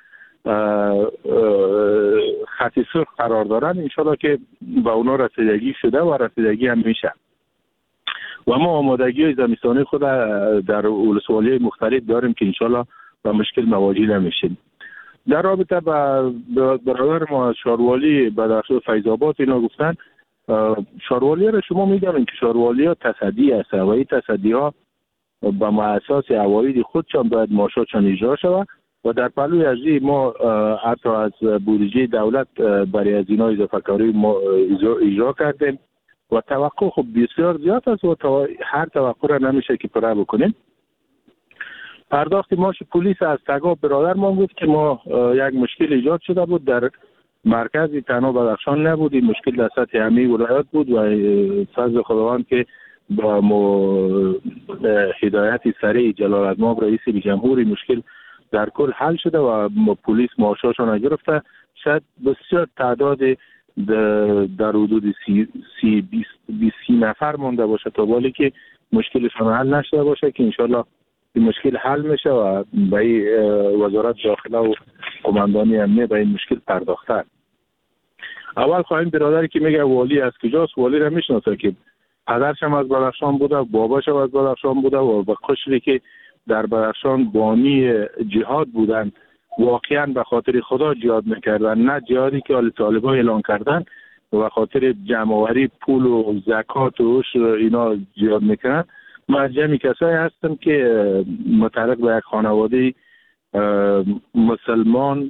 خط سرخ قرار دارن انشالله که به اونا رسیدگی شده و رسیدگی هم میشه. و ما آمادگی های زمستانی خود در ولسوالی مختلف داریم که انشالله به مشکل مواجه نمیشیم. در رابطه با برادر ما شهروالی بدخشان فیض آباد اینا گفتن، شهروالی را شما میدونید که شهروالی ها تصدی هست و این تصدی ها به اساس عواید خودشان باید معاشاتشان اجرا شود و در پلوی از ما حتی از بودجه دولت برای از اینا اضافه کاری ما اجرا کردیم و توقع خب بسیار زیاد است و هر توقع را نمیشه که پره بکنیم. پرداخت معاش پلیس از تگاب برادر ما بود که ما یک مشکل ایجاد شده بود در مرکز تنها بدخشان نبود، این مشکل در سطح همه ولایات بود و فضل خداوند که با هدایت سریع جلالتمآب رئیس جمهوری مشکل در کل حل شده و پلیس معاشاشون نگرفته. شاید بسیار تعداد در حدود 20 نفر مونده باشه تا بالی که مشکلشان حل نشده باشه که انشالله این مشکل حل میشه و به وزارت داخله و قماندانی امنیه به این مشکل پرداخته. اول خواهیم برادری که میگه والی از کجاست، والی را میشناسه که پدرش هم از بدخشان بوده، باباش هم از بدخشان بوده و به قشری که در بدخشان بانی جهاد بودن واقعا به خاطر خدا جهاد میکردن، نه جهادی که آل طالبان اعلان کردن و خاطر جمع‌آوری پول و زکات و عشر اینا جهاد میکنن. من جمعی کسایی هستم که متعلق به یک خانواده مسلمان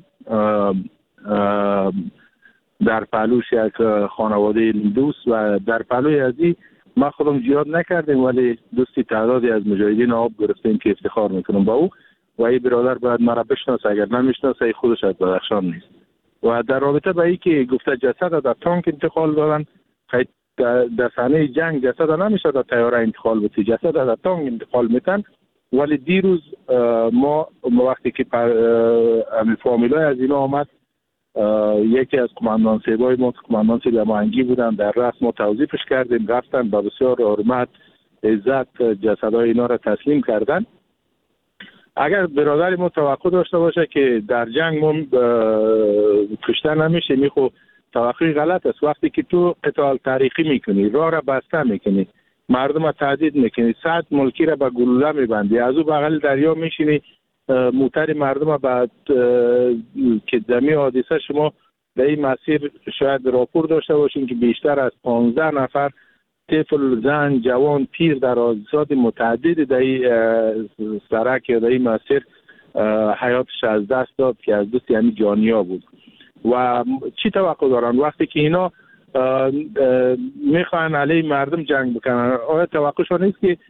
در پهلوش یک خانواده دوست و در پهلوی ازی ما خودم جهاد نکردیم ولی دوستی تعدادی از مجاهدین آب گرفتیم که افتخار میکنم با او و این برادر باید مرا بشناسه، اگر نمیشناسه خودش از بدخشان نیست. و در رابطه با این که گفته جسد در تانک انتقال دادن، در صحنه جنگ جسد نمیشه در طیاره انتقال بده، جسد در تانک انتقال میتن. ولی دیروز ما وقتی که فامیلای از اینا آمد یکی از قماندان سیبای ما قماندان سیب امانگی بودن، در رأس ما توضیحش کردیم، رفتن با بسیار حرمت عزت جسدهای اینا را تسلیم کردن. اگر برادر ما توقع داشته باشه که در جنگ ما کشته نمیشه، میخو توقعی غلط است. وقتی که تو قتال تاریخی میکنی، راه را بسته میکنی، مردم را تهدید میکنی، 100 ملکی را به گلوله میبندی، از او بغل دریا میشینی، موتر مردم را بعد که دمی حادثه شما در این مسیر شاید راپور داشته باشین که بیشتر از 15 نفر طفل، زن، جوان، پیر در حادثات متعدد در این سرک یا در این مسیر حیاتش از دست داد که از دست یعنی جانیا بود. و چی توقع دارن وقتی که اینا میخوان علیه مردم جنگ بکنن؟ آیا توقعشون نیست که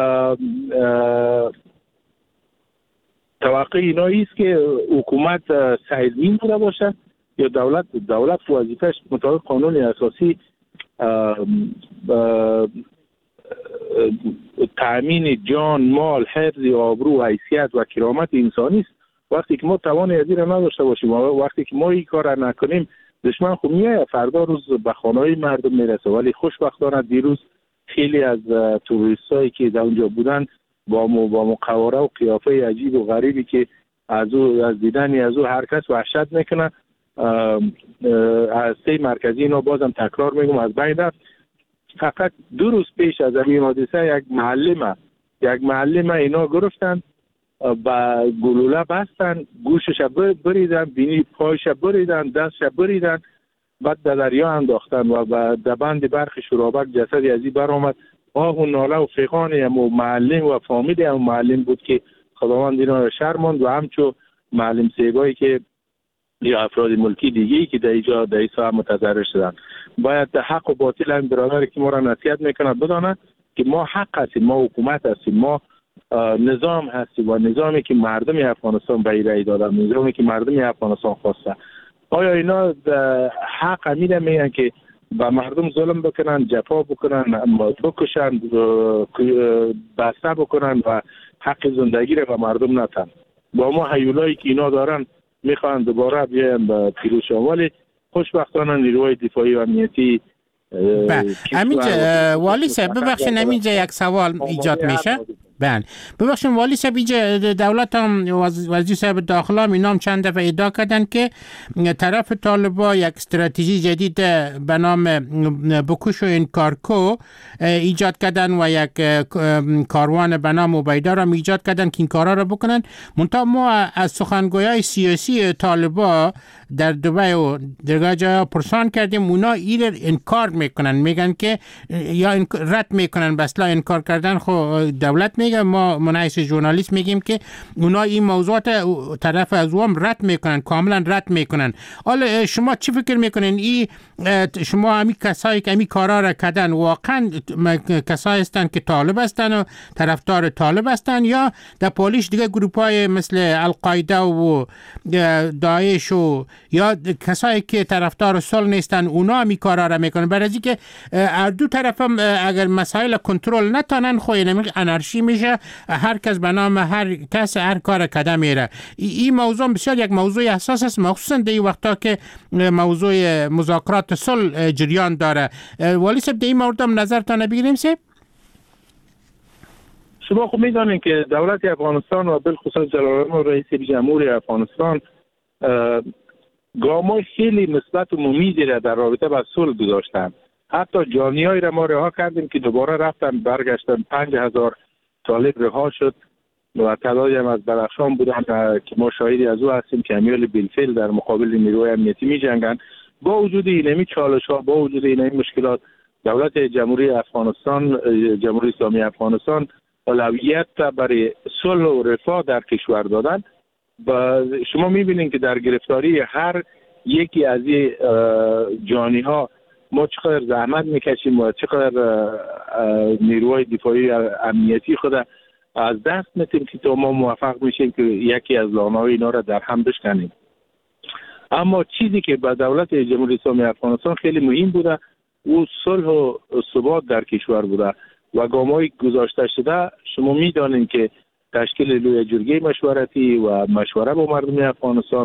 توقع اینا ایست که حکومت سیدین بوده باشه یا دولت وظیفه‌اش مطابق قانون اساسی تأمین جان، مال، حفظ آبرو، حیثیت و کرامت انسانی است؟ وقتی که ما توان ازی را نداشته باشیم و وقتی که ما این کار را نکنیم، دشمن خب میاد فردا روز به خانه‌های مردم میرسه. ولی خوشبختانه دیروز خیلی از توریستایی که در اونجا بودن با مقوره و قیافه عجیب و غریبی که از دیدن از او هر کس وحشت میکنه، از سه مرکزی اینا بازم تکرار میگم از بین رفت. فقط 2 روز پیش از این حادثه یک معلم اینا گرفتن، با گلوله بستن، گوشش بریدن، بینی پایش بریدن، دستش بریدن، بعد در دریا انداختن و در بند برخ شورابک جسدی ازی برآمد. آه و ناله و فیقان همو معلم و فامیل همو معلم بود که خداوند اینا را شرماند و همچو معلم سیبایی که یا افراد ملکی دیگه‌ای که در اینجا در این ساعت متضرر شدن. باید حق و باطل هم برادری که ما را نصیحت میکنه بدانه که ما حق هستیم، ما حکومت هستیم، ما نظام هستیم و نظامی که مردم افغانستان به رأی دادن، نظامی که مردم افغانستان خواسته. آیا اینا حق میگن که با مردم ظلم بکنن، جفا بکنن، بکشن، بسته بکنن و حق زندگی را به مردم ندن؟ با ما هیولایی که اینا دارن میخوان دوباره بیاین به پیروز شوند. ولی خوشبختانه نیروهای دفاعی و امنیتی همینجا والی صاحب ببخشید همینجا یک سوال ایجاد میشه. بله ببخشید والی صاحب، اینجا دولت هم وزیر صاحب داخله هم اینا هم چند دفعه ادعا کردن که طرف طالبا یک استراتژی جدید به نام بکش و انکار کو ایجاد کردن و یک کاروان به نام عبیده را ایجاد کردن که این کارا را بکنن. منتها ما از سخنگویای سیاسی طالبا در دبی و درگاه جاها پرسان کردیم، اونا این انکار میکنن، میگن که یا رد میکنن. بس لا انکار کردن خو دولت میگه، ما منعیس ژورنالیست میگیم که اونا این موضوعات طرف از اوام رد میکنن، کاملا رد میکنن. حالا شما چی فکر میکنین؟ شما همی کسایی که همی کارا را کردن واقعا کسایی هستن که طالب هستن و طرفدار طالب هستن، یا در پولیش دیگه گروپای مثل القاعده و داعش و یا کسایی که طرفدار صلح نیستن اونا همی کارا را میکنن؟ برای اینکه هر دو طرف هم اگر مسائل کنترل نتونن خو انارشی میشه، هر کس به نام هر کس هر کار کده میره. این موضوع بسیار یک موضوع حساس است، مخصوصا در این وقتا که موضوع مذاکرات صلح جریان داره. والی صاحب در این مورد هم نظرتان بگیریم صاحب؟ شما خب میدانید که دولت افغانستان و بالخصوص جلالالمآب رئیس جمهوری افغانستان گام‌های خیلی مثبت و ممیزی را در رابطه با صلح گذاشتند. حتی جانیایی را ما رها کردیم که دوباره رفتن برگشتن، 5000 طالب رها شد و تعدادی هم از بدخشان بودن که ما شاهدی از او هستیم که امیال بالفعل در مقابل نیروهای امنیتی می جنگن. با وجود اینمی چالش ها، با وجود اینمی مشکلات، دولت جمهوری افغانستان، جمهوری اسلامی افغانستان اولویت برای صلح و رفاه در کشور دادن. و شما میبینید که در گرفتاری هر یکی از این جانی ها ما چقدر زحمت میکشیم و چقدر نیروهای دفاعی امنیتی خود از دست میتیم که تا ما موفق میشیم که یکی از لانه‌های اینا را در هم بشکنیم. اما چیزی که به دولت جمهوری اسلامی افغانستان خیلی مهم بوده او صلح و ثبات در کشور بوده و گام‌های گذاشته شده. شما میدانید که تشکیل لوی جرگه مشورتی و مشوره با مردم افغانستان،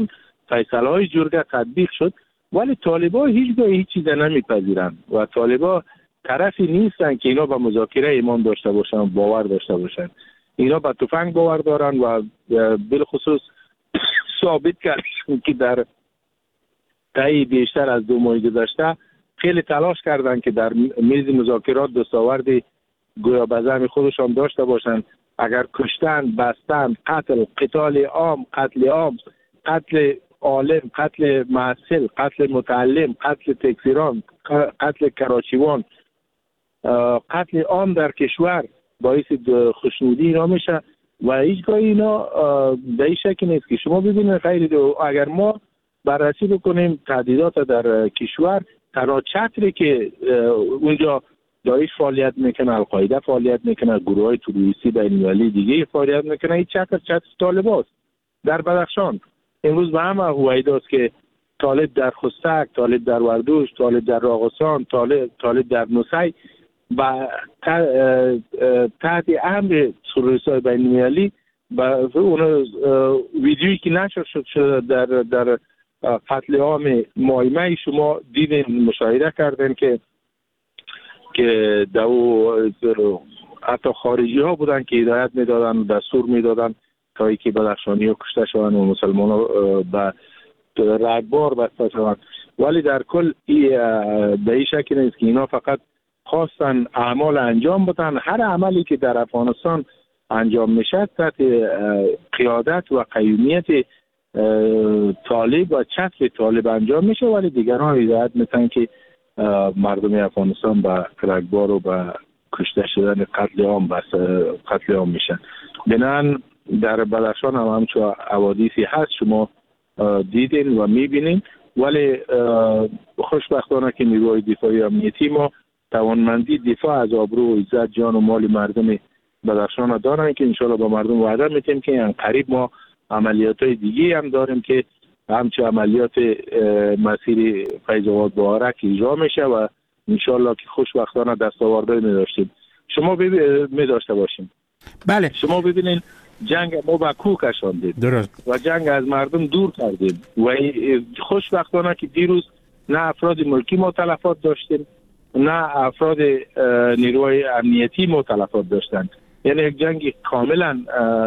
فیصله های جرگه تطبیق شد، ولی طالبا هیچ چیز نمیپذیرند و طالبا طرفی نیستن که اینا به مذاکره ایمان داشته باشن، باور داشته باشن. اینا به تفنگ باور دارن و بالخصوص ثابت کرد که در طی بیشتر از 2 ماه گذشته خیلی تلاش کردند که در میز مذاکرات دستاورد گویا به زعم خودشان داشته باشند. اگر کشتن، بستن، قتل، قتال عام، قتل عام، قتل عالم، قتل محصل، قتل متعلم، قتل تکفیران، قتل کراچیوان، قتل عام در کشور باعث خوشنودی اینا میشه و هیچگاه اینا به این شکل نیست که شما ببینید خیلی اگر ما بررسی بکنیم تهدیدات در کشور، تنها چتری که اونجا داعش فعالیت میکنه، القاعده فعالیت میکنه، گروه های تروریستی بین‌المللی دیگه فعالیت میکنه، این چتر طالباست. در بدخشان امروز به همه هویداست که طالب در خستک، طالب در وردوش، طالب در راغستان، طالب در نوسی و تحت امر تروریست‌های بین‌المللی و اون ویدیویی که نشر شد در قتل عام مایمه شما دیدین، مشاهده کردین که حتی خارجی ها بودن که هدایت میدادن، دستور میدادن تا اینکه بدخشانی ها کشته شوند و مسلمان ها به رگبار بسته شوند. ولی در کل به این شکل نیست که اینا فقط خواستن اعمال انجام بدن. هر عملی که در افغانستان انجام میشه تحت قیادت و قیومیت طالب و چتر طالب انجام میشه، ولی دیگران هدایت میتن که مردم افغانستان به رگبار و به کشته شدن قتل عام میشن. بنان در بدخشان هم همچون حوادثی هست شما دیدین و میبینین، ولی خوشبختانه که نیروهای دفاعی امنیتی ما توانمندی دفاع از آبرو و عزت جان و مال مردم بدخشان دارن که انشالله با مردم وعده میتیم که قریب ما عملیات های دیگه هم داریم که همچه عملیات مسیر فیض‌آباد بهارک اجرا میشه و انشالله که خوشبختانه دستاوردهای میداشته باشیم. بله. شما ببینین جنگ ما با کوه کشاندیم و جنگ از مردم دور کردیم و خوشبختانه که دیروز نه افراد ملکی ما تلفات داشتیم نه افراد نیروهای امنیتی ما تلفات داشتند. یعنی یک جنگ کاملا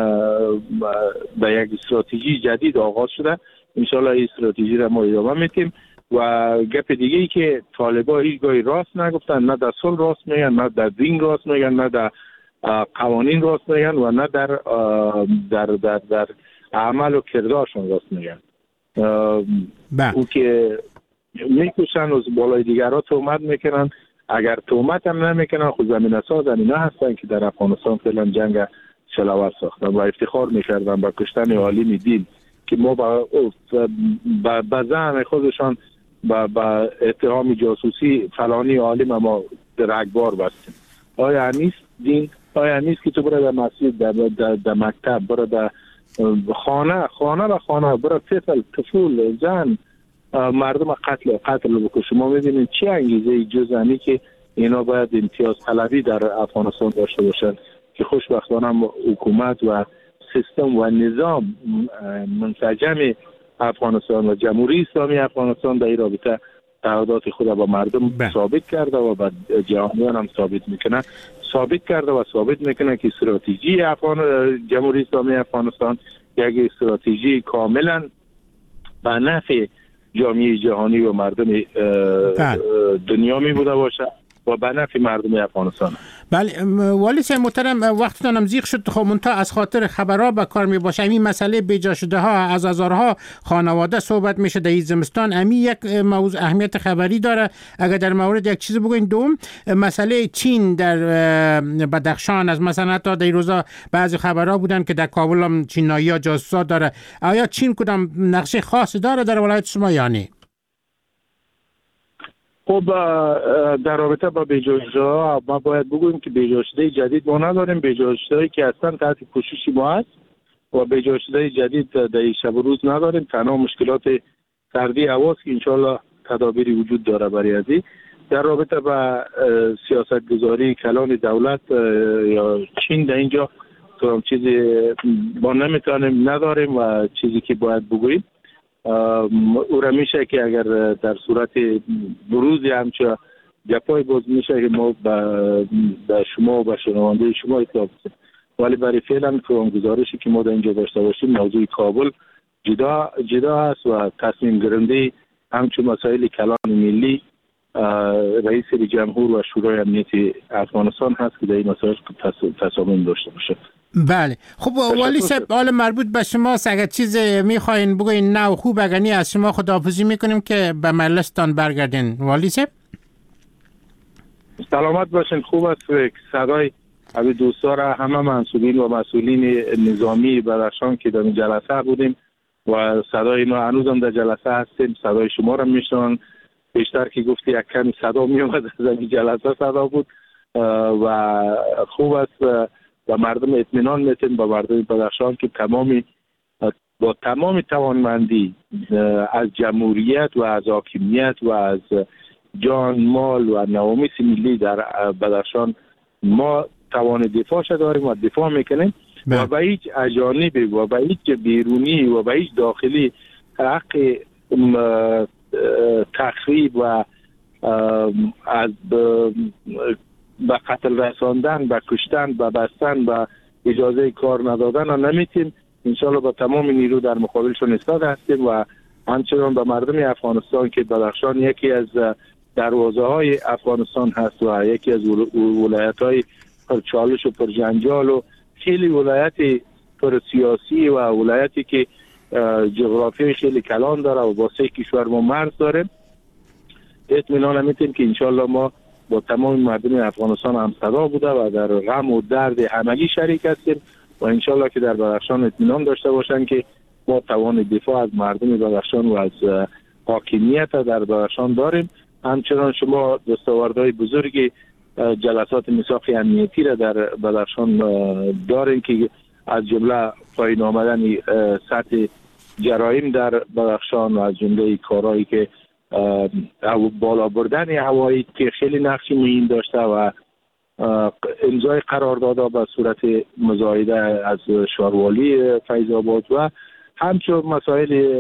به یک استراتژی جدید آغاز شده. انشالله این استراتژی را ما ادامه میتیم و گپ دیگه ای که طالبا هیچگاهی راست نگفتن، نه در صلح راست میگن، نه در دین راست میگن، نه در قوانین راست میگن و نه در عمل و کردارشون راست میگن. او که میکشن و بالای دیگرها تهمت میکنن، اگر تهمت هم نمیکنن خود زمین ساز اینا هستن که در افغانستان فعلا جنگ شلوار ساختن و افتخار میکردن با کشتن عالم دین که ما با زعم خودشان با اتهام جاسوسی فلانی عالم ما رگبار بستیم. آیا نیست دین؟ آیا نیست که تو برای در مسجد، در مکتب، برای در خانه به خانه، برای طفل زن مردم قتل بکن؟ شما می‌بینید چه انگیزه جز اینی که اینا باید امتیاز طلبی در افغانستان داشته باشند که خوشبختانه حکومت و سیستم و نظام منسجم افغانستان و جمهوری اسلامی افغانستان در این رابطه تعهدات خود با مردم ثابت کرده و با جهانیان هم ثابت کرده و ثابت میکنه که استراتژی جمهوری اسلامی افغانستان یک استراتژی کاملا به نفع جامعه جهانی و مردم دنیا می بوده باشه و به نفع مردم افغانستان. بله والی صاحب محترم، وقتتان هم زیغ شد. خب منتها از خاطر خبرها به کار می باشه. این مسئله بیجا شده ها از هزارها خانواده صحبت میشه در این زمستان. امی یک موضوع اهمیت خبری داره. اگر در مورد یک چیز بگوین. دوم مسئله چین در بدخشان، از مثلا تا در روزا بعضی خبرها بودن که در کابل هم چینایی‌ها جاسوسا داره. آیا چین کدام نقشه خاصی داره در ولایت شما یا نه؟ خب در رابطه با بیجاشته‌ها ما باید بگوییم که بیجاشته جدید ما نداریم. بیجاشته‌ای که اصلا تحت پوشش ما هست و بیجاشته جدید در شب و روز نداریم. تنها مشکلات سردی هواست که انشالله تدابیری وجود داره برای ازی. در رابطه با سیاست گذاری کلان دولت یا چین در اینجا چیزی ما نمیتونیم نداریم و چیزی که باید بگوییم او را میشه که اگر در صورت بروزی همچه جپای باز میشه که ما به شما و به شنونده شما اطلاع بدیم. ولی برای فعلا گزارشی که ما در اینجا داشته باشیم موضوع کابل جدا است و تصمیم گیرنده همچون مسائل کلان ملی رئیس جمهور و شورای امنیتی افغانستان هست که در این مسائل تصامیم داشته باشه. بله خب والی صاحب، حال مربوط به شما اگر چیز میخواین بگوین نه خوب اگرنی از شما خداحافظی میکنیم که به مجلستان برگردین. والی صاحب سلامت باشین. خوب است که صدای از دوستا را همه منصوبین و مسئولین نظامی بدخشان که در جلسه بودیم و صدای ما هنوزم در جلسه هستیم، صدای شما را میشنون. بیشتر که گفتی یک کمی صدا میومد از این جلسه صدا بود و خوب است و مردم اطمینان میتیم با مردم بدخشان که با تمام توانمندی از جمهوریت و از حاکمیت و از جان مال و نوامید ملی در بدخشان ما توان دفاعش داریم و دفاع میکنیم و به هیچ اجانبی و به هیچ بیرونی و به هیچ داخلی حق تخریب و از به قتل رساندن، به کشتن، به بستن، به اجازه کار ندادن را نمیتیم. انشالله با تمام نیرو در مقابلشون ایستاده هستیم و همچنان به مردم افغانستان که بدخشان یکی از دروازه های افغانستان هست و یکی از ولایت های پر چالش و پر جنجال و خیلی ولایت پر سیاسی و ولایتی که جغرافی خیلی کلان داره و با 3 کشور ما مرز داره، اطمینان میتیم که انشالله ما با تمام مردم افغانستان همصدا بوده و در غم و درد همگی شریک هستیم و انشالله که در بدخشان اطمینان داشته باشن که ما توان دفاع از مردم بدخشان و از حاکمیت در بدخشان داریم. همچنان شما دستاوردهای بزرگی جلسات میثاق امنیتی را در بدخشان داریم که از جمله پایین آمدن سطح جرایم در بدخشان و از جمله کارهایی که بالا بردن هوایی که خیلی نقش مهم داشته و امضای قراردادها به صورت مزایده از شاروالی فیض آباد و همچنین مسائل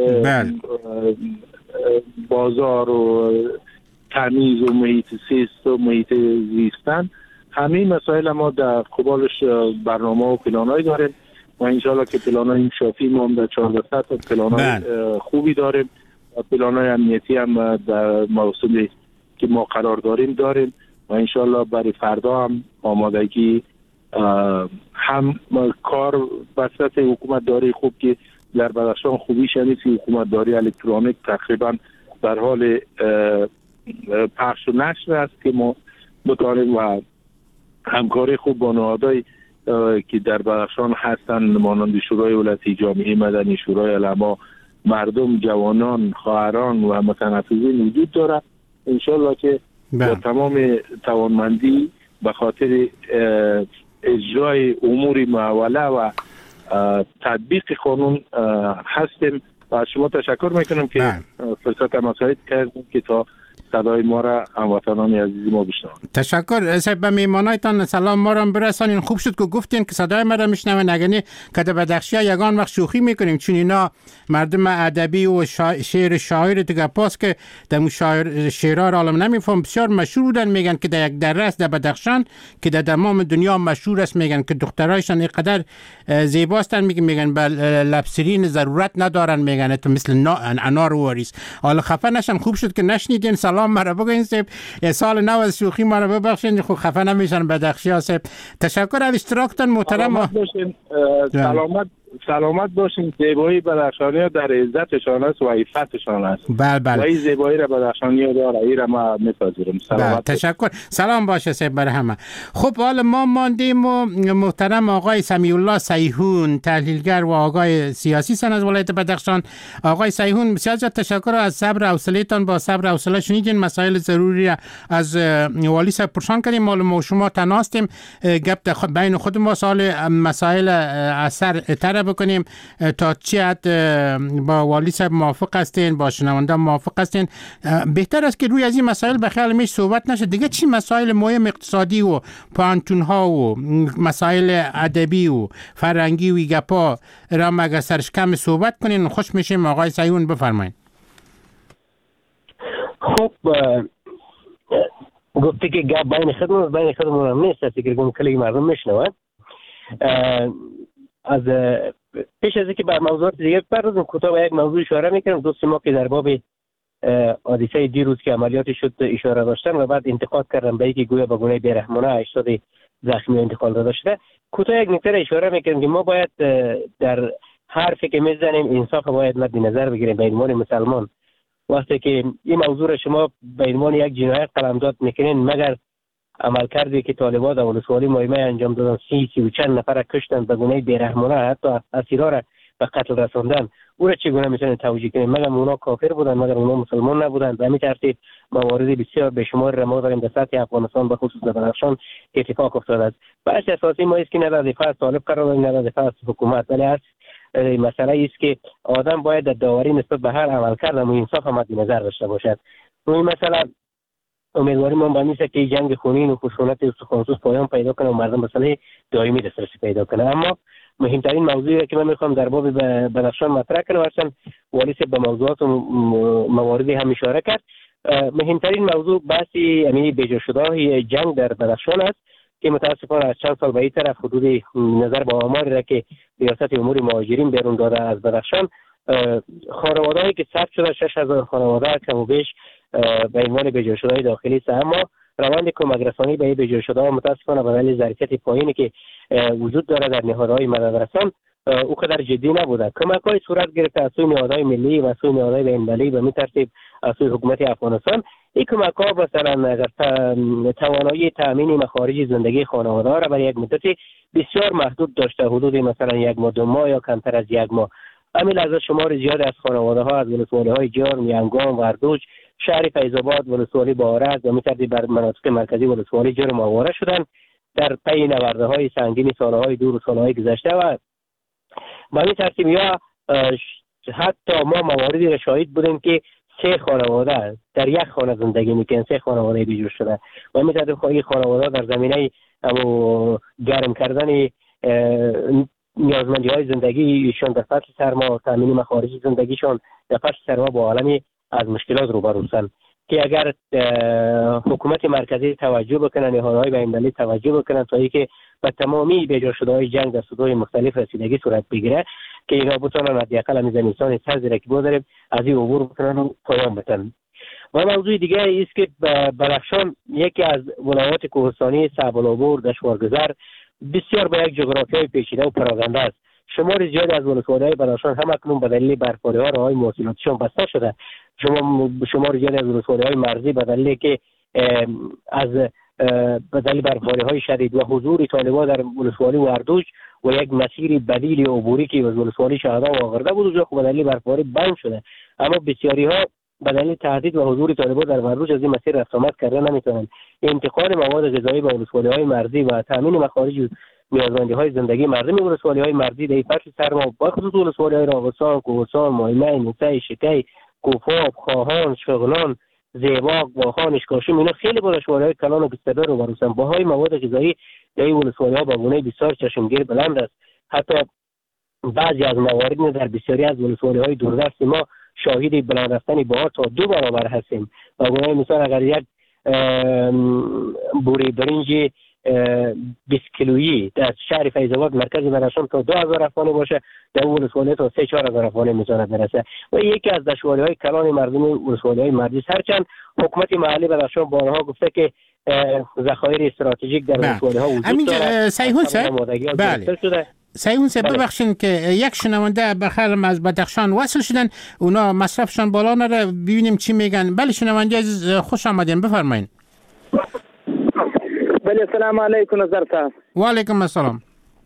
بازار و تمیز و محیط زیست و محیط زیستن، همین مسائل ما در قبالش برنامه و پلان‌هایی داریم و انشالله که پلان‌های شافی ما هم در 14 تا پلان‌های خوبی داریم و پلان‌های امنیتی هم در موسمی که ما قرار داریم و انشالله برای فردا هم آمادگی هم کار بسط حکومت داری خوب که در بدخشان خوبی شنید که حکومت داری الکترونیک تقریبا در حال پخش و نشر است که ما بتانیم و همکاری خوب با نهادهای که در بدخشان هستند مانند شورای ولایتی جامعه مدنی، شورای علما، مردم، جوانان، خواهران و متنفذین وجود دارد. انشالله که با تمام توانمندی به خاطر اجرای امور معوله و تطبیق قانون هستیم و از شما تشکر میکنم که فرصت مساعد کردیم که تا صدای ما را هموطنان عزیز ما بشنوند. تشکر. صاحب به میمانایتان سلام ما را برسانین. خوب شد که گفتین که صدای ما را میشنون، اگه که در بدخشی یگان وقت شوخی میکنیم چون اینا مردم ادبی و شاعر دیگه پاس که در شعرها را عالم نمیفهم بسیار مشهور بودن، میگن که در یک دره است در بدخشان که در تمام دنیا مشهور است، میگن که دخترایشان اینقدر زیباستن، میگن به لبسرین ضرورت ندارن، میگن تو مثل انار و واریس. حالا خفه نشن. خوب شد که نشنیدین. سلام مرا بگین صاحب. سال نو از شوخی مرا ببخشین، خب خفه نمیشن بدخشی صاحب. تشکر از اشتراکتان محترم. سلامت باشین. زیبایی بدخشانی در عزتشان است و عفتشان است. بله. و این زیبایی را بدخشانی داره، این را ما میپذیرم. سلامت. تشکر. سلام باشه صاحب بر همه. خب حالا ما ماندیم و محترم آقای سمیع الله سیحون تحلیلگر و آقای سیاسی سن از ولایت بدخشان. آقای سیحون بسیار تشکر از صبر و حوصله‌تان. با صبر و حوصله شنیدین مسائل ضروری را از والی صاحب پرسان کردیم. ما شما تناستیم گپ بین خود ما سال مسائل اثر تر اشاره بکنیم تا چه حد با والی صاحب موافق هستین، با شنونده موافق هستین. بهتر است که روی از این مسائل به خیال میش صحبت نشه دیگه. چی مسائل مهم اقتصادی و پانتون ها و مسائل ادبی و فرنگی و گپا را مگه سرش کم صحبت کنین خوش میشیم. آقای صیون بفرمایید. خب گفتی که گپ بین خودمون هم نیست، فکر کنم کلی مردم میشنوند. از پیش از اینکه بر موضوعات دیگه بپردازم کوتاه به یک موضوع اشاره میکنم. دوست ما که در باب حادثه دیروز که عملیات شد اشاره داشتن و بعد انتقاد کردن به اینکه گویا به گونه بیرحمانه 80 زخمی انتقال داده شده. کوتاه یک نکته اشاره میکنم که ما باید در حرفی که میزنیم انصاف باید مد نظر بگیریم به عنوان مسلمان. وقتی که این موضوع را شما به عنوان یک جنایت قلمداد میکنین، مگر عمل کردی که طالبان در ولسوالی مایمه انجام دادن 30 و چند نفر کشتن به گونه بیرحمانه، حتی اسیرا را به قتل رساندن، او را چگونه میتونن توجیه کنیم؟ مگر اونا کافر بودن؟ مگر اونا مسلمان نبودن؟ به همین ترتیب موارد بسیار به شمار را ما داریم در سطح افغانستان به خصوص در بدخشان اتفاق افتاده است. بحث اساسی ما است که نه در دفاع از طالب قرار داریم نه در دفاع از حکومت، ولی مسئله است که آدم باید در داوری نسبت به هر عمل کرده و انصاف مد نظر داشته باشد. روی مثلا امیدواری من به میشه که جنگ خونین و خشونت خصوص پایان پیدا کنه و مردم مسئله دائمی دسترسی پیدا کنه. اما مهمترین موضوعی که من میخوام در باب بدخشان مطرح کنم، هرچند والی به موضوعات و مواردی هم اشاره کرد، مهمترین موضوع بحثی یعنی بجا شدن جنگ در بدخشان است که متاسفانه از چند سال به این طرف حدود نظر به آماری را که ریاست امور مهاجرین بیرون داده از بدخشان، خانواده‌ای که ثبت شده 6000 خانواده کم و بیش به عنوان بجا شده‌های داخلی است. اما روند کمک رسانی به بجا شده‌ها متاسفانه به دلیل ظرفیت پایینی که وجود داره در نهادهای مددرسان او قدر جدی نبوده. کمک‌های صورت گرفته از سوی نهادهای ملی و از سوی نهادهای بین‌المللی و به ترتیب از سوی حکومت افغانستان. این کمک‌ها مثلا توانایی تامین مخارج زندگی خانواده‌ها را برای یک مدت بسیار محدود داشته، حدود مثلا 1 ماه 2 ماه یا کمتر از 1 ماه. همین لحظه شمار زیاد از خانواده‌ها از ولسوالی‌های جرم، ینگان، وردوج، شهر فیض‌آباد، ولسوالی بارز و به بر مناطق مرکزی ولسوالی جرم آواره شدند در پی نبرده‌های سنگین سال‌های دور و سال‌های گذشته و به این ترتیب یا حتی ما مواردی را شاهد بودیم که 3 خانواده در یک خانه زندگی میکنن، 3 خانواده بیجور شده و همین ترتیب این خانواده در زمینه گرم کردن نیازمندی های زندگی ایشان در فصل سرما، تامین مخارج زندگیشان در فصل سرما با عالمی از مشکلات روبرو هستند که اگر حکومت مرکزی توجه بکنن، نهادهای بین‌المللی توجه بکنن تا اینکه به تمامی بیجا شده‌های جنگ در سطوح مختلف رسیدگی صورت بگیره که اینا بتونن حداقل از زمینستان سرزی را که داریم از این عبور بکنن و پایان بدن. و موضوع دیگه است که بدخشان یکی از ولایات کوهستانی صعب العبور دشوارگذر بسیار به یک جغرافیای پیچیده و پراکنده است. شمار زیادی از ولسوالی‌های بدخشان هم اکنون به دلیل برفاری‌ها راههای مواصلاتیشان بسته شده. شمار زیادی از ولسوالی‌های مرزی به دلیل که به دلیل برفاری‌های شدید و حضور طالبان در ولسوالی وردوج و یک مسیر بدیل عبوری که از ولسوالی شهدا آورده بود و به دلیل برفاری بند شده. اما بسیاری‌ها به دلیل تهدید و حضور طالبان در وردوج از این مسیر رفت آمد کردن نمی‌توانند. انتقال مواد غذایی به ولسوالی‌های مرزی و تامین مخارج نیازمندی‌های زندگی مردم ولسوالی‌های مرزی در فصل سرما با خصوص ولسوالی‌های راغستان، کوهستان، مایمه، نوسه، شکی، کوفاب، خواهان، شغلان، زیباق، واخان، اشکاشم، اینا خیلی با ولسوالی‌های کلان و گسترده رو بروسن. باهای مواد غذایی در این ولسوالی‌ها با گونه بسیار چشمگیر بلند است. حتی بعضی از موارد در بسیاری از ولسوالی‌های دوردست ما شاهد بلند رفتن باها تا 2 برابر هستیم. با گونه مثال اگر یک بوری برنج 20 کیلویی در شهر فیض‌آباد مرکز بدخشان تا 2000 افغانی باشه، در اون ولسوالی تا 3-4000 افغانی میتونه برسه و یکی از دشواری‌های کلان مردم ولسوالی‌های مرزی. هرچند حکومت محلی بدخشان بارها گفته که ذخایر استراتژیک در ولسوالی‌ها وجود داره. سیون صاحب ببخشین که یک شنونده بخیر از بدخشان وصل شدن، اونا مصرفشان بالا نره، ببینیم چی میگن. بله شنونده عزیز خوش آمدین، بفرمایید. بله السلام علیکم نظر صاحب. و علیکم السلام.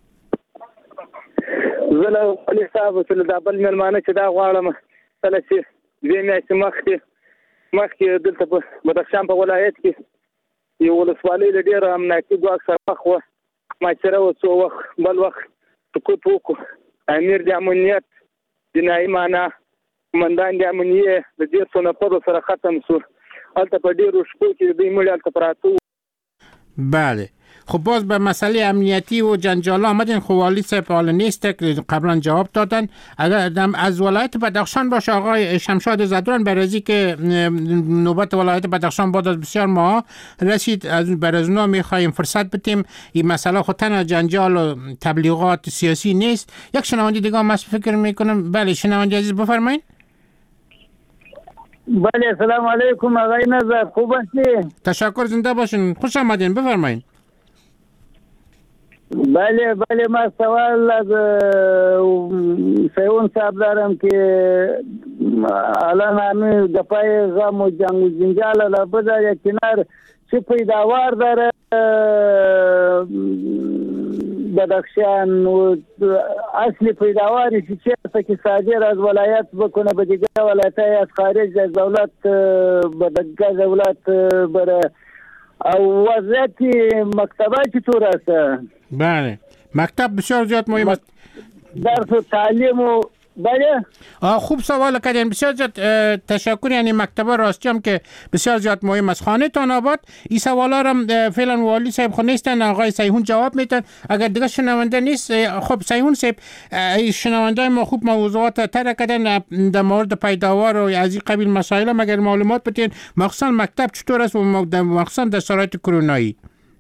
زه علی صاحب چې د بل مېلمانه چې دا غواړم کله چې 2 میاشتې مخکې دلته په بدخشان په ولایت کې یو ولسوالۍ له ډېره امنیتي ګواښ سره مخ وه. محاصره وه، څو وخت بل وخت سقوط وکړو امیر د امنیت جنایي معنا قومندان د امنیت د دې څو نفرو سره ختم شو. البته په ډیرو شپو کې دوی مړي البته پراته. بله خب باز به مسئله امنیتی و جنجال آمدین. خب والی صاحب حال نیست که قبلا جواب دادن. اگر از ولایت بدخشان باشه آقای شمشاد زدران برازی که نوبت ولایت بدخشان بعد از بسیار ماه رسید، از برازنا میخوایم فرصت بتیم. این مسئله خود تنها جنجال و تبلیغات سیاسی نیست. یک شنونده دیگه هم فکر میکنم. بله شنونده عزیز بفرمایید. بله سلام علیکم آقای نظر، خوب هستی؟ تشکر، زنده باشین، خوش آمدین، بفرمایید. بله ما سوال از سیون صاحب دارم که الان همین دفعه غم و جنگ و جنجال را بذار کنار، چه پیداوار داره بدخشان و اصلی پیداواری چی هست که صادر از ولایت بکنه به دیگه ولایت‌های از خارج از دولت به دیگه دولت بره. او وضعیت مکتبه چطور است؟ بله مکتب بسیار زیاد مهم است. درس و تعلیم و بله خوب سوال کردین، بسیار زیاد تشکر. یعنی مکتبه راستی هم که بسیار زیاد مهم است. خانه تان آباد این سوالا هم فعلا والی صاحب خود نیستن، آقای سیهون جواب میدن. اگر دیگه شنونده نیست خب سیهون صاحب شنونده ما خوب موضوعات تر کردن در مورد پیداوار و از این قبیل مسائل. مگر معلومات بدین مخصوصا مکتب چطور است و مخصوصا در شرایط کرونایی؟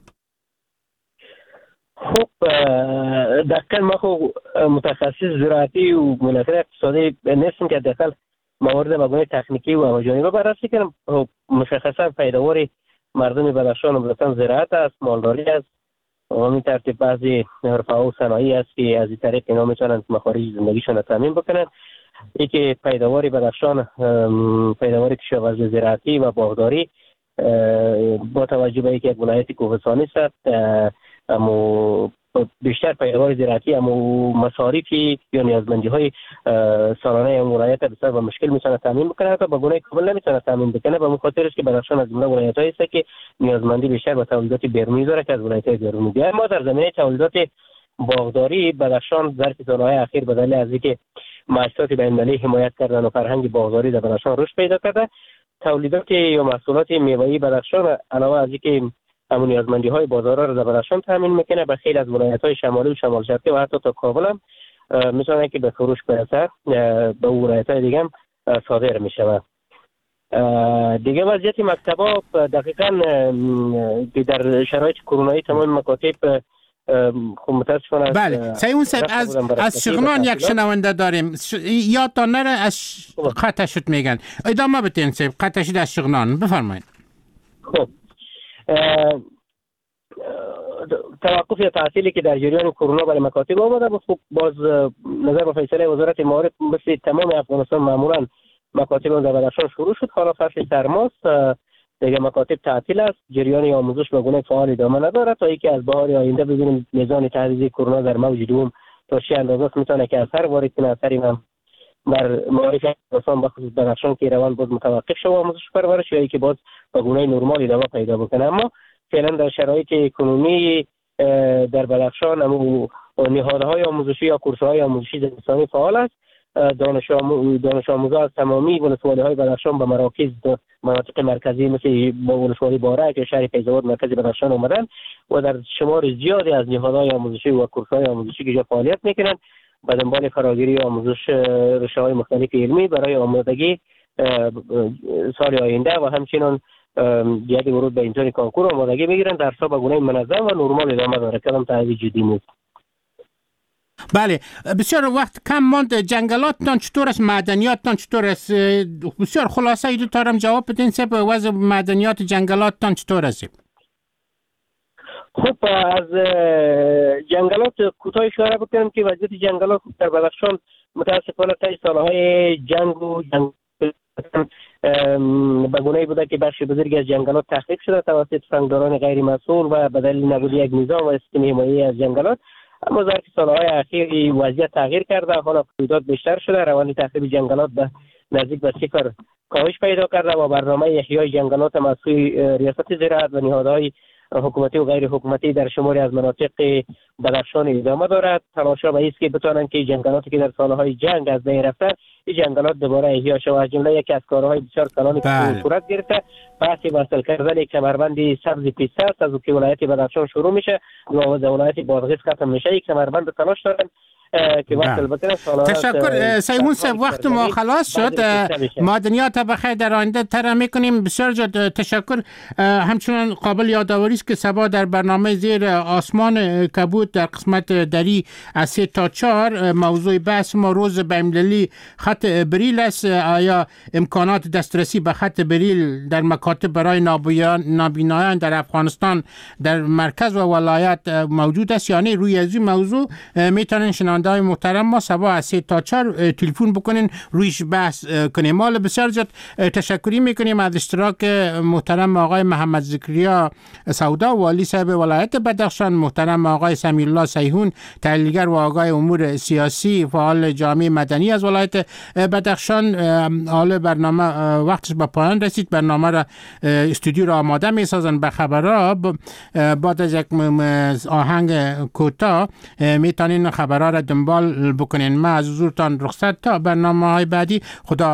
خب دقیقا ما خب متخصص زراعتی و مناظر اقتصادی نیستم که دقیقا موارد بگونه تکنیکی و جانبه بررسی کنم. مشخصا پیداوار مردم بدخشان عمدتاً زراعت است، مالداری است و همین ترتیب بعضی حرفه‌ها و صنایعی است که از این طریق اینا میتونن مخارج زندگیشون را تامین بکنن. یکی پیداوار بدخشان پیداوار کشاورزی زراعتی و باغداری با توجه به اینکه یک ولایت کوهستانی است، اما بیشتر پیداوار زراعتی اما مصارفی یا نیازمندی‌های سالانه این ولایت بسیار با مشکل میتونه تامین بکنه تا به گونه کامل نمیتونه تامین بکنه. به خاطر است که بدخشان از جمله ولایت‌هایی است که نیازمندی بیشتر به تولیدات بیرونی داره که از ولایت‌های بیرونی بیایم. ما در زمینه تولیدات باغداری بدخشان ظرف سال‌های اخیر به دلیل از اینکه مؤسسات بین‌المللی حمایت کردن و فرهنگ باغداری در بدخشان رشد پیدا کرده، تولیدات یا محصولات میوه‌ای بدخشان علاوه از اینکه همون نیازمندی‌های بازار را در بدخشان تامین میکنه، به خیلی از ولایت‌های شمالی و شمال شرقی و حتی تا کابل هم میتونه که به فروش برسه، به ولایت‌های دیگه هم صادر میشه. دیگه وضعیت مکتب‌ها دقیقاً در شرایط کرونایی تمام مکاتب خب متاسفانه. بله سیون صاحب از شغنان یک شنونده داریم، یادتان نره از قطع شد میگن. ادامه بدین صاحب، قطع شد از شغنان، بفرمایید. خب توقف یا تعطیلی که در جریان کرونا برای مکاتب آمده بود، خب باز نظر به فیصله وزارت معارف مثل تمام افغانستان معمولا مکاتب در بدخشان شروع شد. حالا فصل سرماست، دیگه مکاتب تعطیل است، جریان آموزش به گونه فعال ادامه ندارد تا اینکه از بهار آینده ببینیم میزان تحریز کرونا در موج دوم تا چه اندازه میتونه که اثر وارد کنه. اثری هم بر معارف افغانستان بخصوص بدخشان که روان باز متوقف شد آموزش پرورش یا اینکه باز به گونه نرمال ادامه پیدا بکنه. اما فعلا در شرایط اکنومی در بدخشان نهادهای آموزشی یا کورس‌های آموزشی زمستانی فعال است. دانش آموزان از تمامی ولسوالی‌های بدخشان به مراکز مناطق مرکزی مثل ولسوالی بارک یا شهر فیض‌آباد مرکزی بدخشان آمدن و در شمار زیادی از نهادهای آموزشی و کورس‌های آموزشی که فعالیت میکنند به دنبال فراگیری آموزش رشته‌های مختلف علمی برای آمادگی سال آینده و همچنین جهت ورود به امتحان کنکور آمادگی میگیرن. درس‌ها به گونه منظم و نرمال ادامه داره، کدام تعهد جدی نیست. بله بسیار وقت کم ماند. جنگلاتتان چطور است؟ معدنیاتتان چطور است؟ بسیار خلاصه ای دو تارم جواب بدین سه به وضع معدنیات جنگلاتتان چطور است؟ خب از جنگلات کوتاه اشاره بکنم که وضعیت جنگلات در بدخشان متاسفانه طی سالهای جنگ و به گونه‌ای بوده که بخش بزرگی از جنگلات تخریب شده توسط سنگداران غیر مسئول و به دلیل نبود یک نظام و سیستم حمایتی از جنگلات. اما ظرف سالهای اخیر وضعیت تغییر کرده، حالا تعداد بیشتر شده، روند تخریب جنگلات به نزدیک به صفر کاهش پیدا کرده و برنامه احیای جنگلات مسئول ریاست زراعت و نهادهای حکومتی و غیر حکومتی در شماری از مناطق بدخشان ادامه دارد. تلاش‌ها به است که بتوانند که جنگلاتی که در سالهای جنگ از بین رفته این جنگلات دوباره احیا شود. از جمله یکی از کارهای بسیار کلانی که صورت گرفته بحث وصل کردن کمربند سبز پیسته است از که ولایت بدخشان شروع میشه و ولایت بادغیس ختم میشه. این کمربند تلاش دارن که وصل بکنه. تشکر سیمون صاحب، وقت ما خلاص شد. معدنیات بخیر در آینده طرح میکنیم. بسیار تشکر. همچنان قابل یادآوری است که صبح در برنامه زیر آسمان کبود در قسمت دری از 3 تا 4 موضوع بحث ما روز بین‌المللی خط بریل است. آیا امکانات دسترسی به خط بریل در مکاتب برای نابینایان در افغانستان در مرکز و ولایت موجود است یا نه؟ روی از این موضوع میتونن شنونده‌های محترم ما صبح از 3 تا 4 تلفن بکنین رویش بحث کنیم. مال بسیار زیاد تشکری میکنیم از اشتراک محترم آقای محمد زکریا سودا والی صاحب ولایت بدخشان، محترم آقای سمیع الله سیحون تحلیلگر و آقای امور سیاسی فعال جامعه مدنی از ولایت بدخشان. حال برنامه وقتش به پایان رسید. برنامه را استودیو را آماده میسازن به خبرها. بعد از یک آهنگ کوتاه میتونین خبرها را دنبال بکنین. ما از حضورتان رخصت تا برنامه‌های بعدی. خدا